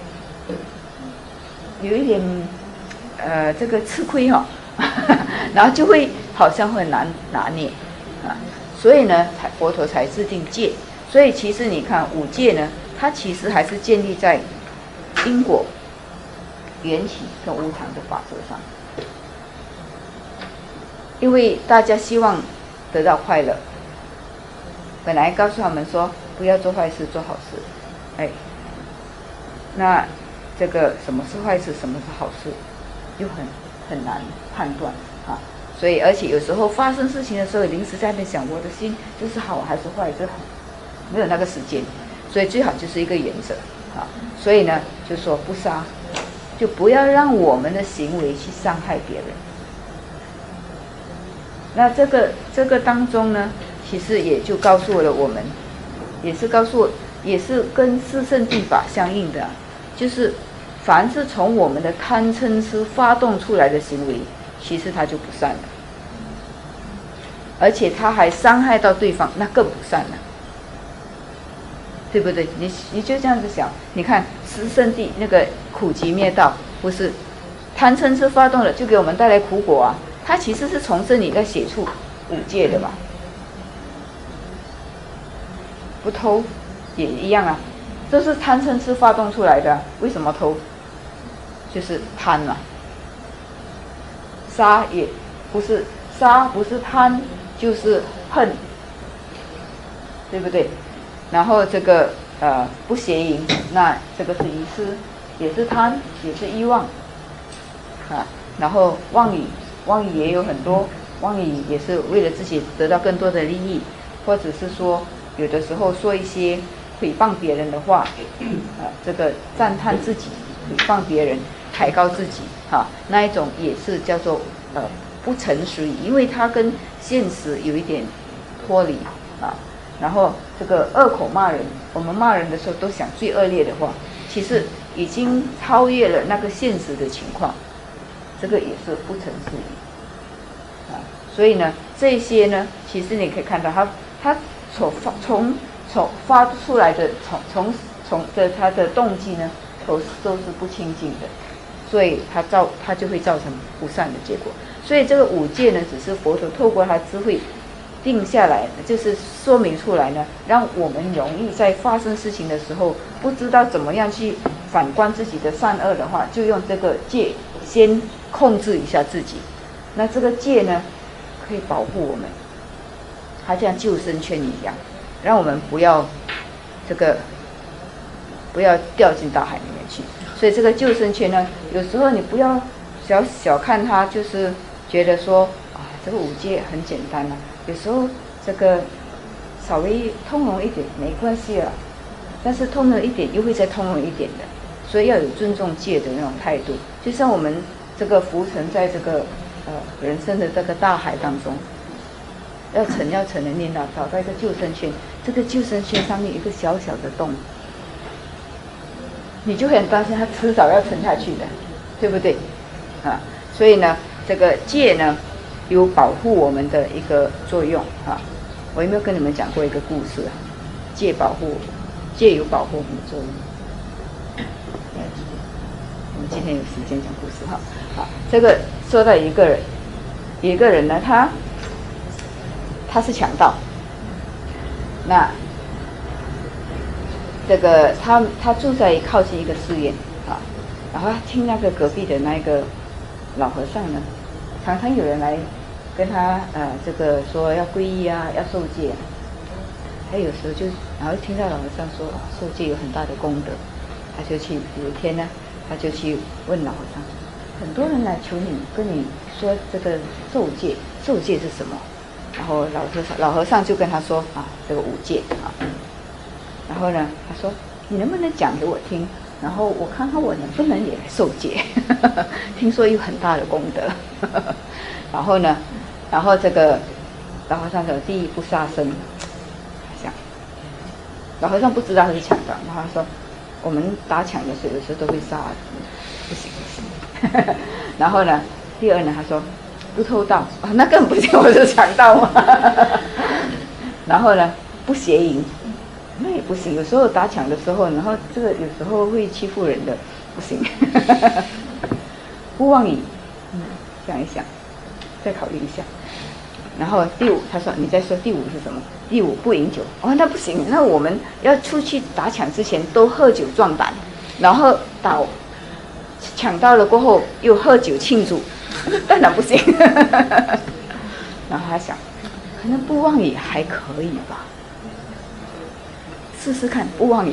有一点，呃，这个吃亏哈、哦，然后就会好像很难拿捏啊。所以呢，才佛陀才制定戒。所以其实你看五戒呢，它其实还是建立在因果、缘起跟无常的法则上。因为大家希望得到快乐，本来告诉他们说不要做坏事，做好事，哎，那这个什么是坏事，什么是好事，又很很难判断啊。所以而且有时候发生事情的时候，临时在那边想，我的心这是好还是坏，这没有那个时间，所以最好就是一个原则啊。所以呢，就说不杀，就不要让我们的行为去伤害别人。那这个这个当中呢，其实也就告诉了我们，也是告诉，也是跟四圣谛法相应的、啊，就是凡是从我们的贪嗔痴发动出来的行为，其实它就不善了，而且它还伤害到对方，那更不善了，对不对？你你就这样子想，你看四圣谛那个苦集灭道，不是贪嗔痴发动了，就给我们带来苦果啊。它其实是从这里在写出五戒的嘛，不偷也一样啊，这是贪嗔痴发动出来的、啊。为什么偷？就是贪嘛。杀也不是杀，不是贪，就是恨，对不对？然后这个呃不邪淫，那这个是愚痴，也是贪，也是欲望啊。然后妄语。妄语也有很多，妄语也是为了自己得到更多的利益，或者是说有的时候说一些诽谤别人的话，啊，这个赞叹自己，诽谤别人，抬高自己，哈、啊，那一种也是叫做呃不诚实，因为它跟现实有一点脱离啊。然后这个恶口骂人，我们骂人的时候都想最恶劣的话，其实已经超越了那个现实的情况。这个也是不诚实语啊，所以呢，这些呢，其实你可以看到他他所发从从发出来的从从从的他的动机呢，都都是不清净的，所以他造他就会造成不善的结果。所以这个五戒呢，只是佛陀透过他智慧定下来，就是说明出来呢，让我们容易在发生事情的时候，不知道怎么样去反观自己的善恶的话，就用这个戒先控制一下自己。那这个戒呢，可以保护我们，它像救生圈一样，让我们不要这个不要掉进大海里面去。所以这个救生圈呢，有时候你不要小小看它，就是觉得说啊，这个五戒很简单啊，有时候这个稍微通融一点没关系啊。 但是通了一点又会再通了一点的，所以要有尊重戒的那种态度。就像我们这个浮沉在这个呃人生的这个大海当中，要沉要沉的念到找到一个救生圈，这个救生圈上面有一个小小的洞，你就会很担心它迟早要沉下去的，对不对？啊，所以呢，这个戒呢有保护我们的一个作用啊。我有没有跟你们讲过一个故事啊？戒保护，戒有保护我们的作用。我们今天有时间讲故事哈。好，这个说到一个人，有一个人呢，他他是强盗，那这个他他住在靠近一个寺院啊，然后他听那个隔壁的那个老和尚呢，常常有人来跟他呃这个说要皈依啊，要受戒，他有时候就然后听到老和尚说、哦、受戒有很大的功德，他就去有一天呢，他就去问老和尚，很多人来求你跟你说这个受戒，受戒是什么？然后老和尚老和尚就跟他说啊，这个五戒啊。然后呢，他说你能不能讲给我听？然后我看看我能不能也来受戒，听说有很大的功德。然后呢，然后这个老和尚说第一不杀生，想老和尚不知道他是强盗，然后他说我们打抢的时候有时候都会杀，不行不行。然后呢，第二呢，他说不偷盗，哦、那更不行，我是强盗嘛。然后呢，不邪淫。那也不行，有时候打抢的时候，然后这个有时候会欺负人的，不行。不妄语，嗯，想一想，再考虑一下。然后第五，他说你再说第五是什么？第五不饮酒，哦，那不行，那我们要出去打抢之前都喝酒壮胆，然后打抢到了过后又喝酒庆祝，当然不行。然后他想，可能不妄语还可以吧。试试看，不妄语。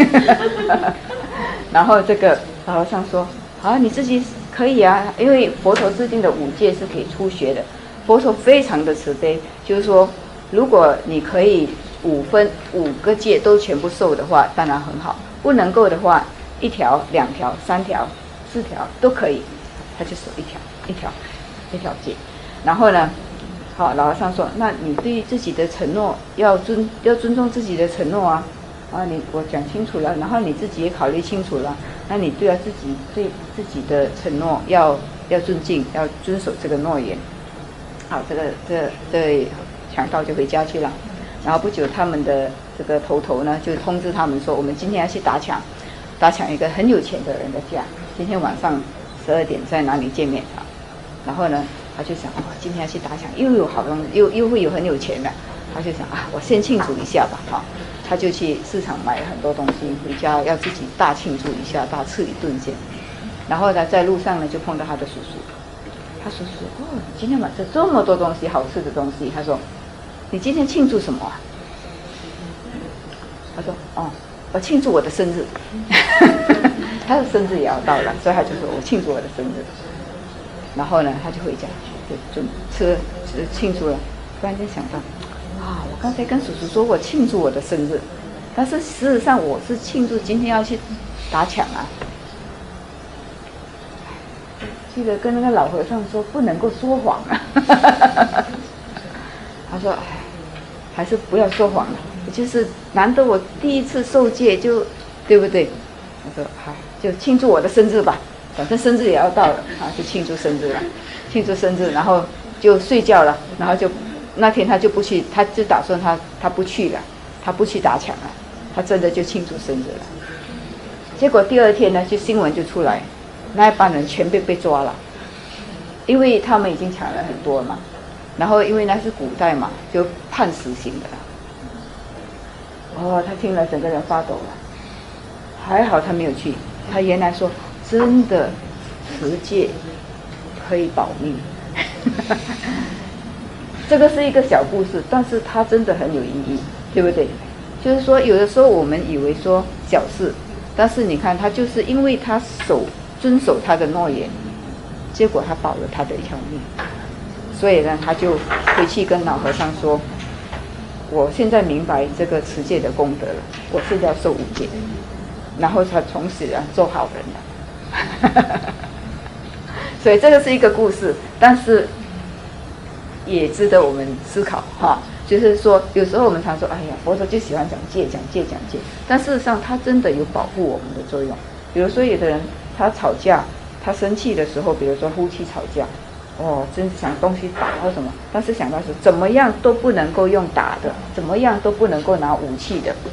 然后这个老和尚说：“好，你自己可以啊，因为佛陀制定的五戒是可以初学的。佛陀非常的慈悲，就是说，如果你可以五分五个戒都全部受的话，当然很好；不能够的话，一条、两条、三条、四条都可以，他就守一条、一条、一条戒。然后呢？”好，老和尚说：“那你对自己的承诺要尊要尊重自己的承诺啊！啊，你我讲清楚了，然后你自己也考虑清楚了，那你对要自己对自己的承诺要要尊敬，要遵守这个诺言。”好，这个这这强盗就回家去了。然后不久，他们的这个头头呢就通知他们说：“我们今天要去打抢，打抢一个很有钱的人的家，今天晚上十二点在哪里见面啊？”然后呢？他就想，哦，今天要去打抢，又有好东西，又又会有很有钱的。他就想啊，我先庆祝一下吧，哈、哦。他就去市场买了很多东西回家，要自己大庆祝一下，大吃一顿先。然后呢，在路上呢就碰到他的叔叔，他叔叔哦，你今天买这这么多东西，好吃的东西。他说，你今天庆祝什么啊？他说，哦，我庆祝我的生日。他的生日也要到了，所以他就说我庆祝我的生日。然后呢，他就回家就准吃吃庆祝了。突然间想到，啊，我刚才跟叔叔说我庆祝我的生日，但是事实上我是庆祝今天要去打抢啊。记得跟那个老和尚说不能够说谎啊。他说，哎，还是不要说谎了。就是难得我第一次受戒就，对不对？他说，好，就庆祝我的生日吧。反正生日也要到了啊，就庆祝生日了，庆祝生日，然后就睡觉了，然后就那天他就不去，他就打算他他不去了，他不去打抢了，他真的就庆祝生日了。结果第二天呢，就新闻就出来，那一帮人全被被抓了，因为他们已经抢了很多嘛，然后因为那是古代嘛，就判死刑的了。哦，他听了整个人发抖了，还好他没有去，他原来说。真的，持戒可以保命。这个是一个小故事，但是它真的很有意义，对不对？就是说，有的时候我们以为说小事，但是你看，他就是因为他守遵守他的诺言，结果他保了他的一条命。所以呢，他就回去跟老和尚说：“我现在明白这个持戒的功德了。” 我现在要受五戒，然后他从此啊做好人了。所以这个是一个故事，但是也值得我们思考哈。就是说，有时候我们常说，哎呀，佛陀就喜欢讲戒、讲戒、讲戒，但事实上，他真的有保护我们的作用。比如说，有的人他吵架，他生气的时候，比如说夫妻吵架，哦，真是想东西打或什么，但是想到是怎么样都不能够用打的，怎么样都不能够拿武器的，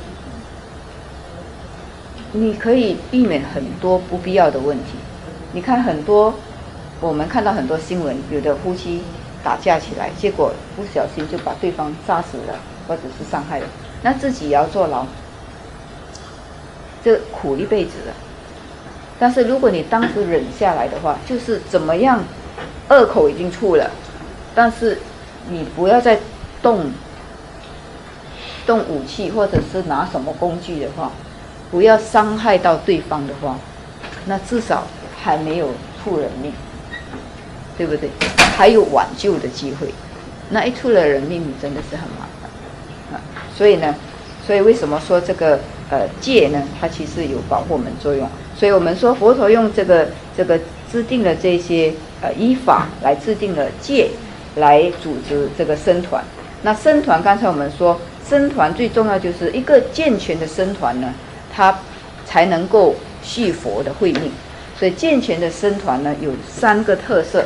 你可以避免很多不必要的问题。你看很多，我们看到很多新闻，有的夫妻打架起来，结果不小心就把对方杀死了，或者是伤害了，那自己也要坐牢，这苦一辈子了。但是如果你当时忍下来的话，就是怎么样，恶口已经出了，但是你不要再动动武器或者是拿什么工具的话，不要伤害到对方的话，那至少还没有出人命，对不对？还有挽救的机会。那一出了人命，你真的是很麻烦啊。所以呢，所以为什么说这个呃戒呢？它其实有保护我们作用。所以我们说佛陀用这个这个制定了这些呃依法来制定了戒，来组织这个僧团。那僧团刚才我们说，僧团最重要就是一个健全的僧团呢，它才能够续佛的慧命。所以健全的僧团呢有三个特色。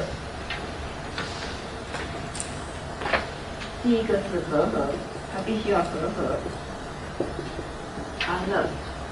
第一个是和合，它必须要和合、安乐、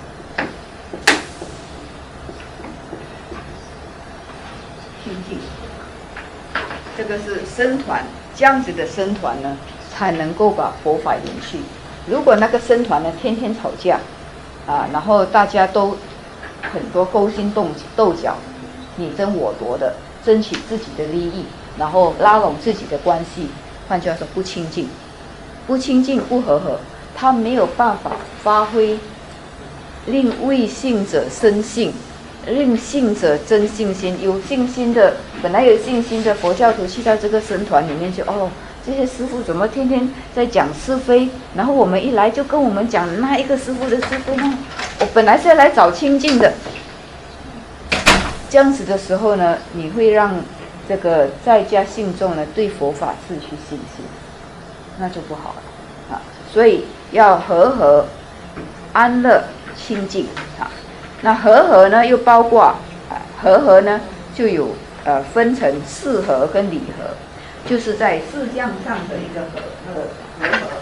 清净。这个是僧团，这样子的僧团呢，才能够把佛法延续。如果那个僧团呢天天吵架，啊，然后大家都很多勾心斗斗角，你争我夺的，争取自己的利益，然后拉拢自己的关系。换句话说，不清净，不清净不和合，他没有办法发挥令未信者生信，令信者增信心。有信心的，本来有信心的佛教徒去到这个僧团里面去，哦，这些师父怎么天天在讲是非？然后我们一来就跟我们讲那一个师父的是非呢？我本来是要来找清净的。这样子的时候呢，你会让这个在家信众呢对佛法失去信心，那就不好了啊。所以要和合、安乐、清净啊。那和合呢又包括啊，和合呢就有呃分成事合跟理合，就是在事项上的一个和那个和合。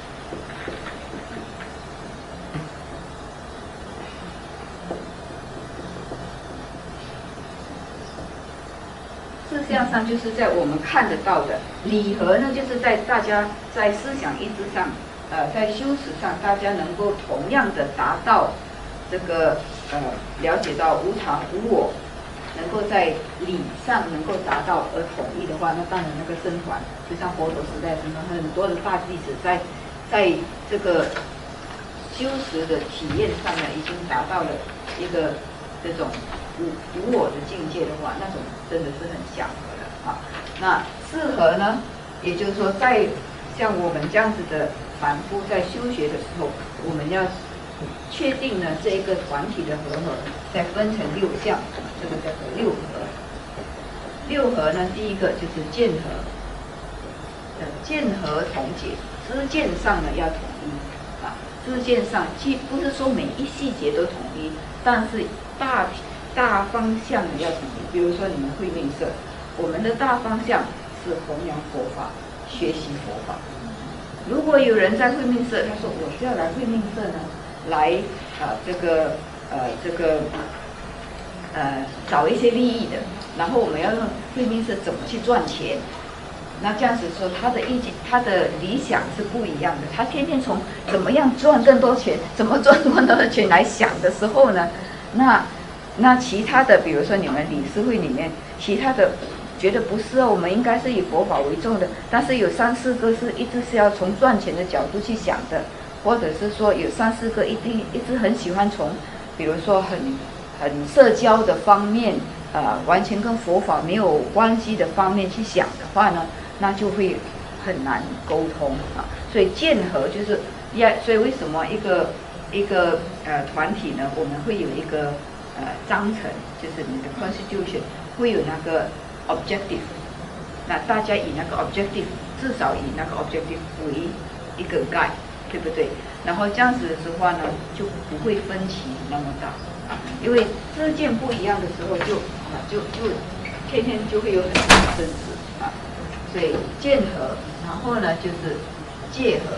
事项上就是在我们看得到的，理合呢就是在大家在思想意志上，呃，在修持上，大家能够同样的达到这个呃了解到无常无我，能够在理上能够达到而统一的话，那当然那个僧团，就像佛陀时代什么很多的大弟子在在这个修持的体验上呢，已经达到了一个这种无无我的境界的话，那种真的是很祥和的啊。那适合呢，也就是说，在像我们这样子的凡夫在修学的时候，我们要确定呢这一个团体的和合，再分成六项，这个叫做六合。六合呢，第一个就是见合，呃，见合同解，知见上呢要统一啊，知见上既不是说每一细节都统一，但是大大方向要统一。比如说你们慧命社，我们的大方向是弘扬佛法，学习佛法。如果有人在慧命社，他说我是要来慧命社呢，来啊、呃、这个呃这个呃找一些利益的，然后我们要用慧命社怎么去赚钱，那这样子说他的意见他的理想是不一样的。他天天从怎么样赚更多钱，怎么赚更多的钱来想的时候呢，那那其他的比如说你们理事会里面其他的觉得不是哦，我们应该是以佛法为重的，但是有三四个是一直是要从赚钱的角度去想的，或者是说有三四个一定一直很喜欢从比如说很很社交的方面，呃，完全跟佛法没有关系的方面去想的话呢，那就会很难沟通啊。所以见合就是要，所以为什么一个一个呃团体呢，我们会有一个呃章程，就是你的 constitution 会有那个 objective， 那大家以那个 objective， 至少以那个 objective 为一个 guide， 对不对？然后这样子的话呢，就不会分歧那么大啊，因为知见不一样的时候就，啊就就天天就会有很多争执啊，所以见合，然后呢就是戒合。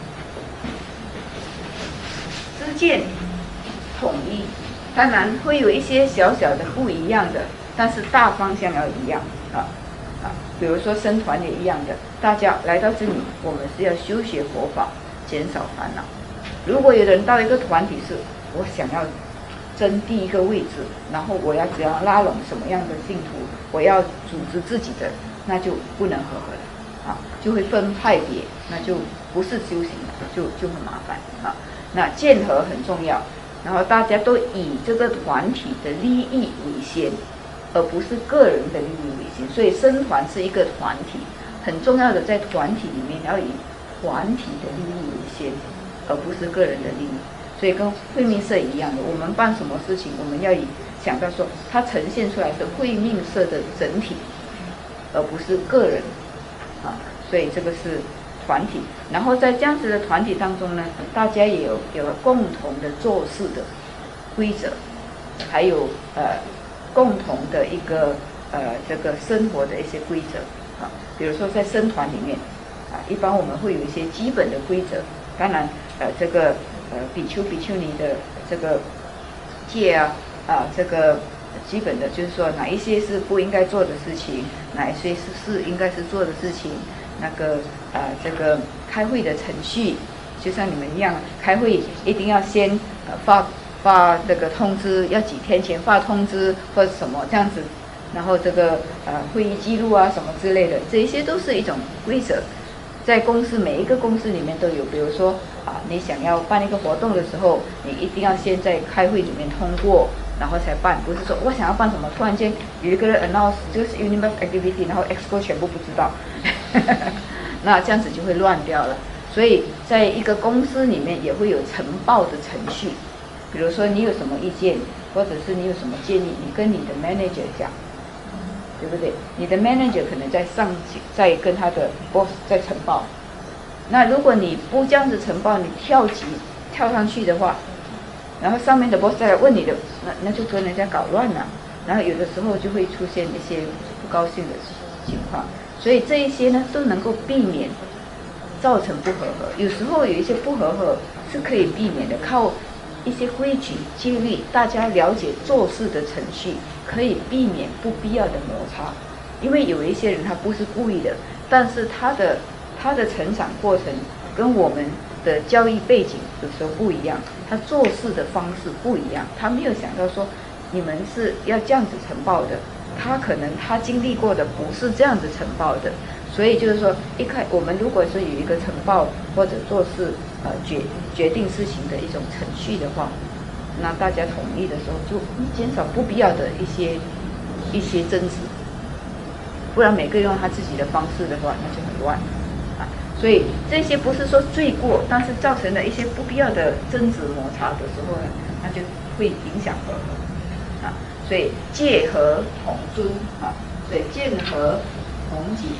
知见统一，当然会有一些小小的不一样的，但是大方向要一样啊啊。比如说僧团也一样的，大家来到这里，我们是要修学佛法，减少烦恼。如果有人到一个团体是，我想要争第一个位置，然后我要怎样拉拢什么样的信徒，我要组织自己的，那就不能和合了啊，就会分派别，那就不是修行了，就就很麻烦啊。那见合很重要，然后大家都以这个团体的利益为先，而不是个人的利益为先。所以僧团是一个团体，很重要的在团体里面要以团体的利益为先，而不是个人的利益。所以跟慧命社一样的，我们办什么事情，我们要以想到说它呈现出来是慧命社的整体，而不是个人啊。所以这个是团体，然后在这样子的团体当中呢，大家也有有共同的做事的规则，还有呃共同的一个呃这个生活的一些规则啊。比如说在僧团里面啊，一般我们会有一些基本的规则，当然呃这个呃比丘比丘尼的这个戒啊啊这个基本的就是说哪一些是不应该做的事情，哪一些是是应该是做的事情。那个呃，这个开会的程序，就像你们一样，开会一定要先呃发发这个通知，要几天前发通知或者什么这样子，然后这个呃会议记录啊什么之类的，这一些都是一种规则，在公司每一个公司里面都有。比如说啊，你想要办一个活动的时候，你一定要先在开会里面通过，然后才办，不是说我想要办什么，突然间有一个人 announce 这个是 universe activity， 然后 exco 全部不知道。那这样子就会乱掉了，所以在一个公司里面也会有呈报的程序，比如说你有什么意见，或者是你有什么建议，你跟你的 manager 讲，对不对？你的 manager 可能在上在跟他的 boss 在呈报，那如果你不这样子呈报，你跳级跳上去的话，然后上面的 boss 再来问你的，那那就跟人家搞乱了，然后有的时候就会出现一些不高兴的情况。所以这一些呢都能够避免造成不和合，有时候有一些不和合是可以避免的，靠一些规矩纪律，大家了解做事的程序，可以避免不必要的摩擦。因为有一些人他不是故意的，但是他的他的成长过程跟我们的教育背景有时候不一样，他做事的方式不一样，他没有想到说你们是要这样子呈报的。他可能他经历过的不是这样子呈报的，所以就是说，一开我们如果是有一个呈报或者做事呃决决定事情的一种程序的话，那大家统一的时候就减少不必要的一些一些争执，不然每个人用他自己的方式的话，那就很乱啊。所以这些不是说罪过，但是造成了一些不必要的争执摩擦的时候呢，那就会影响和合啊。所以戒和同尊啊，所以见和同己，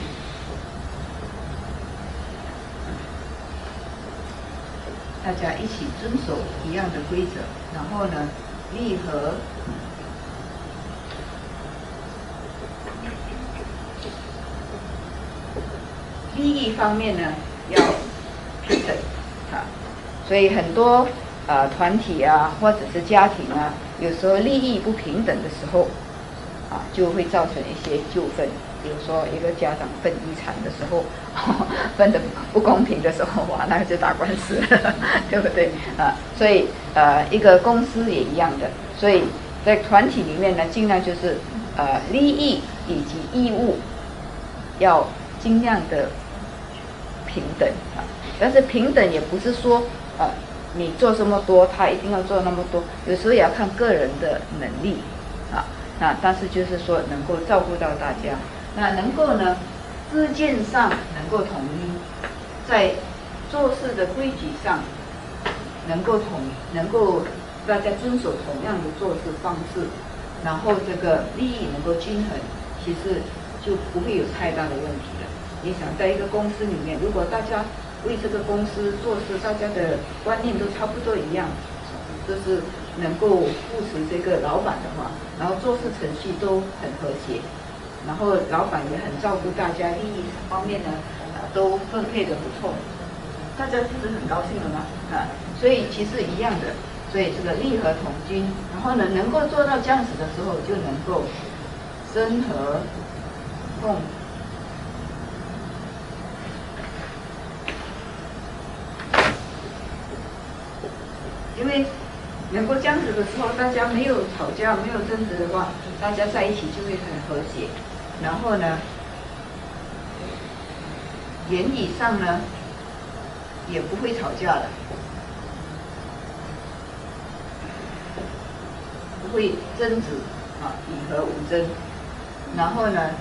大家一起遵守一样的规则，然后呢，利和利益方面呢要平等啊，所以很多呃团体啊或者是家庭啊。有时候利益不平等的时候，啊，就会造成一些纠纷。比如说，一个家长分遗产的时候，分的不公平的时候，哇，那个就打官司了，对不对？啊，所以呃，一个公司也一样的。所以在团体里面呢，尽量就是呃，利益以及义务要尽量的平等啊。但是平等也不是说呃。你做这么多，他一定要做那么多，有时候也要看个人的能力啊。那但是就是说能够照顾到大家，那能够呢，知见上能够统一，在做事的规矩上能够同能够大家遵守同样的做事方式，然后这个利益能够均衡，其实就不会有太大的问题了。你想在一个公司里面，如果大家为这个公司做事，大家的观念都差不多一样，就是能够扶持这个老板的话，然后做事程序都很和谐，然后老板也很照顾大家利益方面呢，呃，都分配的不错，大家不是很高兴了吗？啊，所以其实一样的，所以这个利和同均，然后呢，能够做到这样子的时候，就能够生和共。因为能够这样子的时候，大家没有吵架、没有争执的话，大家在一起就会很和谐。然后呢，言语上呢也不会吵架了，不会争执啊，以和无争。然后呢，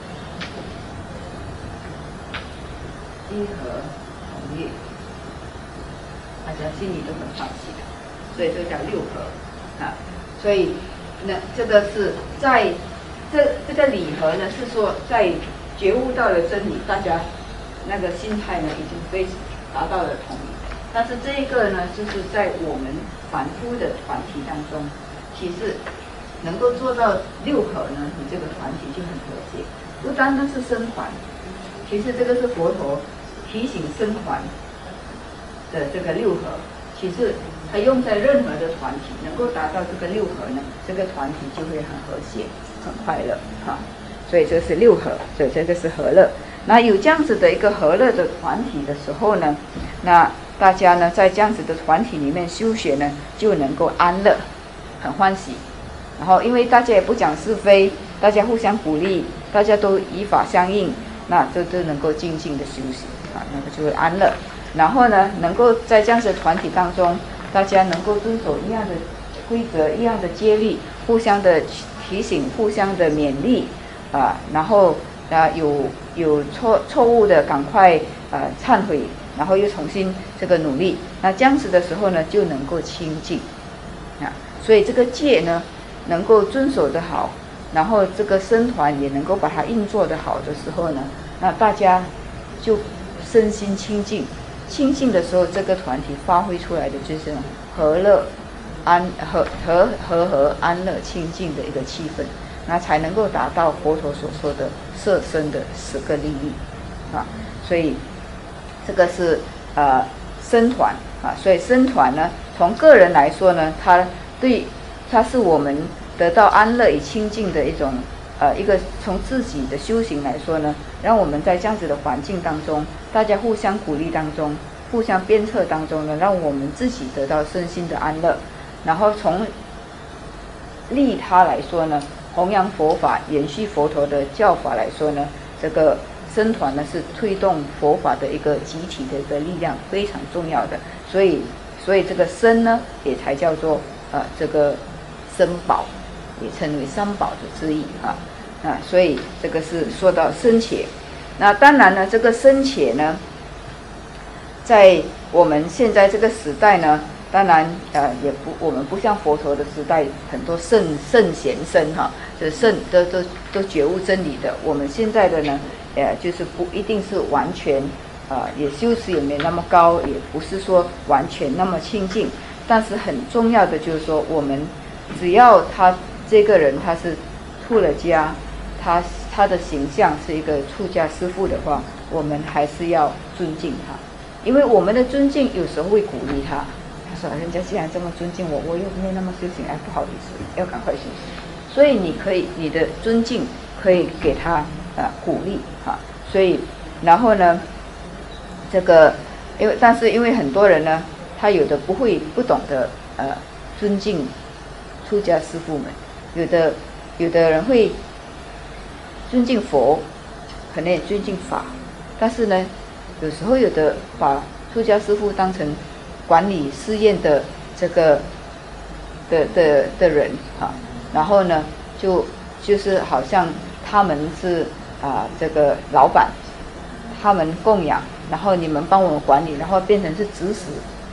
一和同悦，大家心里都很欢喜的。所以这叫六合啊，所以那这个是在这这个理和呢，是说在觉悟到了真理，大家那个心态呢已经非达到了统一。但是这一个呢，就是在我们凡夫的团体当中，其实能够做到六合呢，你这个团体就很和谐。不单单是僧团，其实这个是佛陀提醒僧团的这个六合，其实它用在任何的团体，能够达到这个六合呢，这个团体就会很和谐、很快乐哈。所以这是六合，所以这个是和乐。那有这样子的一个和乐的团体的时候呢，那大家呢在这样子的团体里面修学呢，就能够安乐，很欢喜。然后因为大家也不讲是非，大家互相鼓励，大家都以法相应，那这就能够静静的休息啊，那个就会安乐。然后呢，能够在这样子的团体当中，大家能够遵守一样的规则、一样的接力，互相的提醒、互相的勉励啊，然后啊有有错错误的赶快呃忏悔，然后又重新这个努力。那这样子的时候呢，就能够清净啊。所以这个戒呢，能够遵守得好，然后这个僧团也能够把它运作得好的时候呢，那大家就身心清净。清净的时候，这个团体发挥出来的就是和乐、安和和和和安乐清净的一个气氛，那才能够达到佛陀所说的摄身的十个利益啊。所以这个是呃僧团啊，所以僧团呢，从个人来说呢，它对它是我们得到安乐与清净的一种呃一个从自己的修行来说呢，让我们在这样子的环境当中，大家互相鼓励当中，互相鞭策当中呢，让我们自己得到身心的安乐。然后从利他来说呢，弘扬佛法、延续佛陀的教法来说呢，这个僧团呢是推动佛法的一个集体的一个力量，非常重要的。所以，所以这个僧呢，也才叫做呃这个僧宝，也称为三宝的之一啊。啊，所以这个是说到僧伽。那当然呢，这个僧伽呢，在我们现在这个时代呢，当然呃也不，我们不像佛陀的时代，很多圣圣贤僧哈，就是圣都都都觉悟真理的。我们现在的呢，呃就是不一定是完全呃也修持也没那么高，也不是说完全那么清净。但是很重要的就是说，我们只要他这个人他是出了家，他他的形象是一个出家师父的话，我们还是要尊敬他，因为我们的尊敬有时候会鼓励他。他说：“人家既然这么尊敬我，我又没那么修行，哎，不好意思，要赶快修行。”所以你可以，你的尊敬可以给他呃鼓励哈。所以，然后呢，这个因为但是因为很多人呢，他有的不会不懂得呃尊敬出家师父们，有的有的人会尊敬佛，可能也尊敬法，但是呢，有时候有的把出家师父当成管理寺院的这个的的的人啊，然后呢，就就是好像他们是啊、呃、这个老板，他们供养，然后你们帮我们管理，然后变成是指使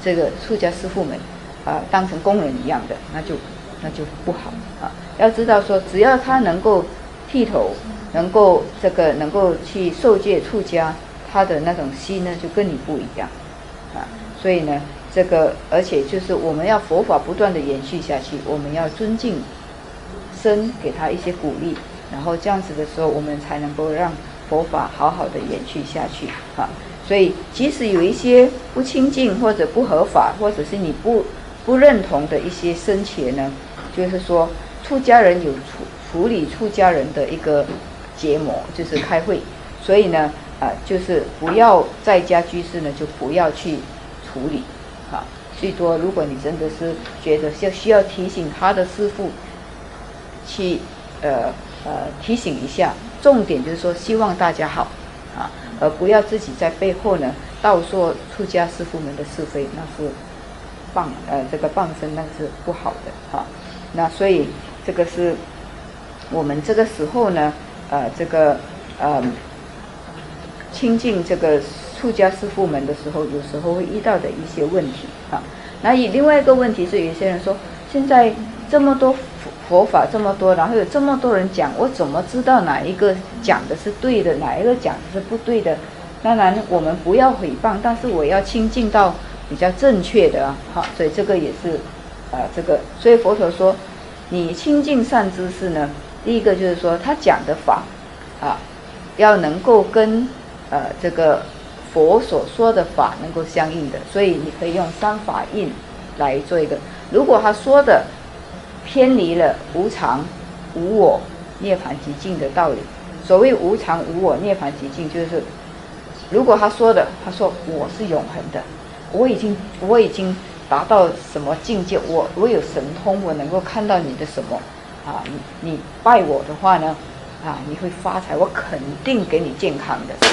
这个出家师父们啊、呃、当成工人一样的，那就那就不好啊。要知道说，只要他能够剃头，能够这个能够去受戒出家，他的那种心呢就跟你不一样啊。所以呢，这个而且就是我们要佛法不断的延续下去，我们要尊敬僧，给他一些鼓励，然后这样子的时候，我们才能够让佛法好好的延续下去啊。所以即使有一些不清净或者不合法，或者是你不不认同的一些僧伽呢，就是说出家人有处处理出家人的一个结魔，就是开会，所以呢啊、呃，就是不要在家居士呢就不要去处理啊。最多如果你真的是觉得需需要提醒他的师父去呃呃提醒一下，重点就是说希望大家好啊，而不要自己在背后呢道说出家师父们的是非，那是谤呃这个谤身，那是不好的啊。那所以这个是我们这个时候呢呃这个呃亲近这个出家师父们的时候，有时候会遇到的一些问题啊。那以另外一个问题是，有些人说现在这么多佛法这么多，然后有这么多人讲，我怎么知道哪一个讲的是对的，哪一个讲的是不对的？当然我们不要诽谤，但是我要亲近到比较正确的啊，好，所以这个也是啊、呃、这个，所以佛陀说你亲近善知识呢，第一个就是说他讲的法啊要能够跟呃这个佛所说的法能够相应的，所以你可以用三法印来做一个。如果他说的偏离了无常、无我、涅槃极境的道理，所谓无常、无我、涅槃极境，就是如果他说的，他说我是永恒的，我已经我已经达到什么境界，我我有神通，我能够看到你的什么啊，你你拜我的话呢，啊你会发财，我肯定给你健康的。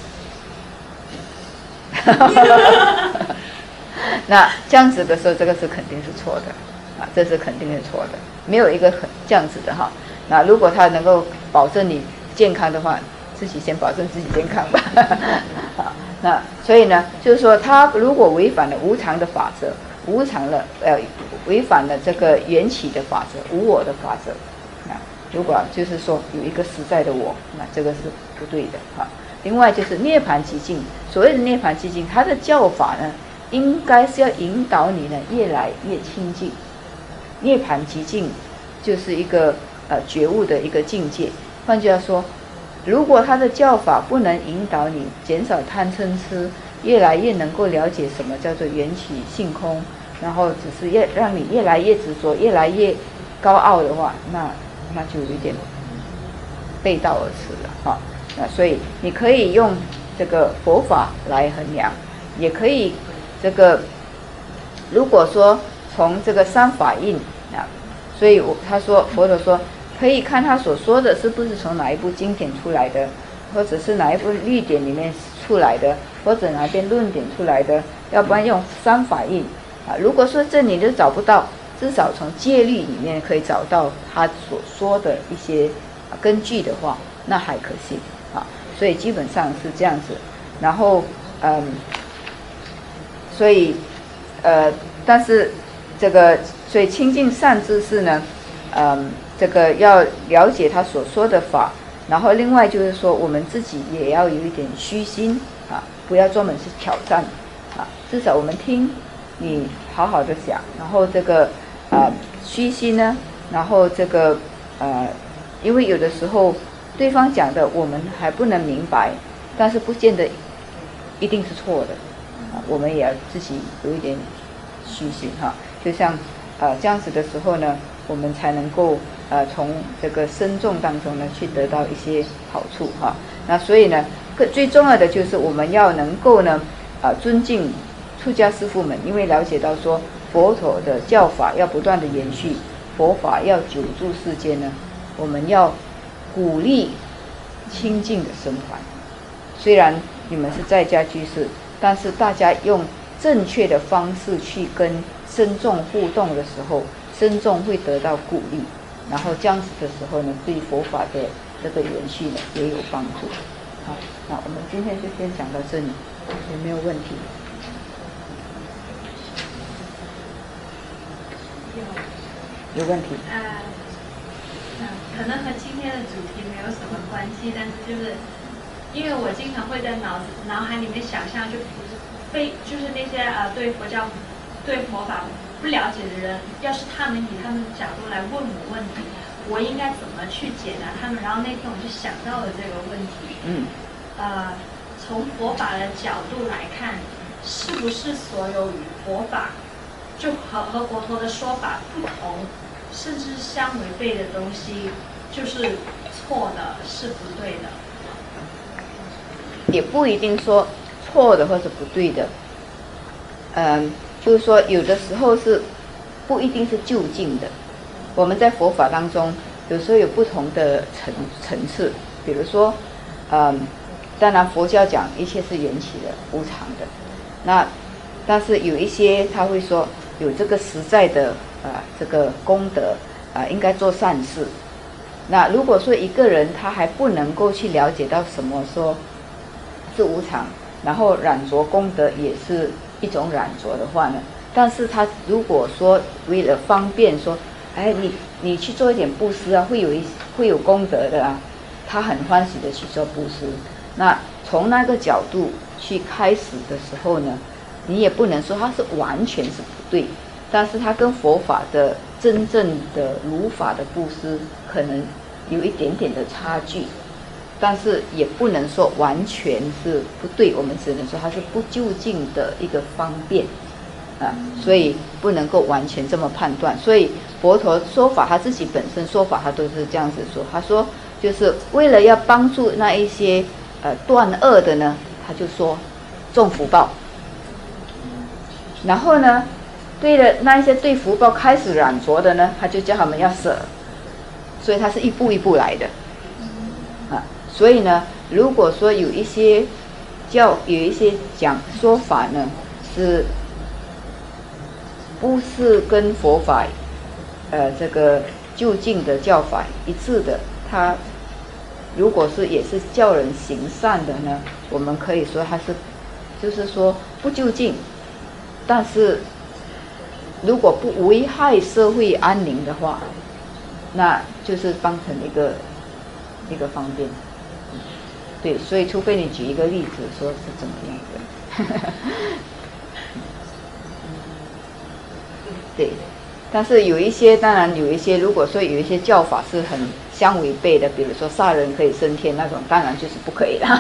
那这样子的时候，这个是肯定是错的啊，这是肯定是错的，没有一个很这样子的哈。那如果他能够保证你健康的话，自己先保证自己健康吧。好，那所以呢，就是说他如果违反了无常的法则，无常了呃违反了这个缘起的法则，无我的法则，那如果就是说有一个实在的我，那这个是不对的哈。另外就是涅槃极境，所谓的涅槃极境，它的教法呢，应该是要引导你呢越来越亲近。涅槃极境就是一个呃觉悟的一个境界。换句话说，如果他的教法不能引导你减少贪嗔痴，越来越能够了解什么叫做缘起性空，然后只是越让你越来越执着，越来越高傲的话，那那就有点背道而驰了哈。那所以你可以用这个佛法来衡量，也可以这个如果说从这个三法印啊，所以我他说佛陀说可以看他所说的是不是从哪一部经典出来的，或者是哪一部律典里面出来的，或者哪边论点出来的，要不然用三法印啊。如果说这你都找不到，至少从戒律里面可以找到他所说的一些根据的话，那还可信啊。所以基本上是这样子。然后嗯，所以呃，但是这个所以亲近善知识呢，嗯，这个要了解他所说的法，然后另外就是说我们自己也要有一点虚心啊，不要专门是挑战啊，至少我们听你好好的想，然后这个呃虚心呢，然后这个呃，因为有的时候对方讲的我们还不能明白，但是不见得一定是错的啊，我们也要自己有一点虚心哈，就像呃这样子的时候呢，我们才能够呃从这个僧众当中呢去得到一些好处哈。那所以呢，最重要的就是我们要能够呢呃尊敬出家师父们，因为了解到说佛陀的教法要不断的延续，佛法要久住世间呢，我们要鼓励亲近的僧团。虽然你们是在家居士，但是大家用正确的方式去跟僧众互动的时候，僧众会得到鼓励，然后这样子的时候呢，对佛法的这个延续呢也有帮助。好，那我们今天就先讲到这里，有没有问题？ 有问题？ 呃，嗯，可能和今天的主题没有什么关系，但是就是因为我经常会在脑子脑海里面想象，就非就是那些呃对佛教、对佛法不了解的人，要是他们以他们的角度来问我问题，我应该怎么去解答他们？然后那天我就想到了这个问题。 嗯。 呃，从佛法的角度来看，是不是所有与佛法就和和佛陀的说法不同，甚至相违背的东西，就是错的，是不对的？ 也不一定说错的或者不对的。嗯，就是说有的时候是不一定是就近的。我们在佛法当中，有时候有不同的层层次，比如说，嗯，当然佛教讲一切是缘起的、无常的，那但是有一些他会说有这个实在的啊、呃、这个功德啊、呃、应该做善事。那如果说一个人他还不能够去了解到什么说是无常，然后染着功德也是一种染着的话呢，但是他如果说为了方便说，哎，你你去做一点布施啊，会有一会有功德的啊，他很欢喜的去做布施。那从那个角度去开始的时候呢，你也不能说它是完全是不对，但是它跟佛法的真正的如法的布施可能有一点点的差距，但是也不能说完全是不对，我们只能说它是不究竟的一个方便啊，所以不能够完全这么判断。所以佛陀说法，他自己本身说法，他都是这样子说。他说，就是为了要帮助那一些呃断恶的呢，他就说种福报。然后呢，对了那一些对福报开始染着的呢，他就叫他们要舍。所以他是一步一步来的啊。所以呢，如果说有一些教有一些讲说法呢，是不是跟佛法呃这个就近的教法一致的，他如果是也是叫人行善的呢，我们可以说他是就是说不就近，但是如果不危害社会安宁的话，那就是当成一个一个方便。对，所以除非你举一个例子说是怎么样的对，但是有一些当然有一些，如果说有一些教法是很相违背的，比如说杀人可以升天那种，当然就是不可以了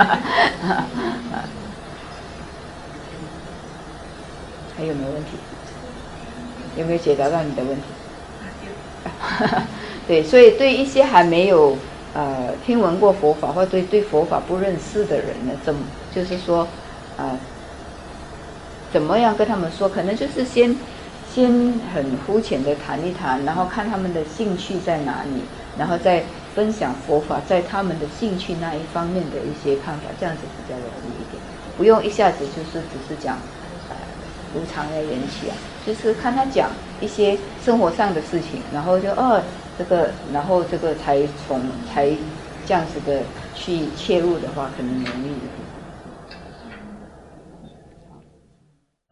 还有没有问题？有没有解答到你的问题？对，所以对一些还没有呃听闻过佛法或对对佛法不认识的人呢，怎么就是说呃怎么样跟他们说？可能就是先先很肤浅的谈一谈，然后看他们的兴趣在哪里，然后再分享佛法在他们的兴趣那一方面的一些看法，这样子比较容易一点。不用一下子就是只是讲呃无常的缘起啊，就是看他讲一些生活上的事情，然后就哦这个，然后这个才从才这样子的去切入的话，可能容易一点。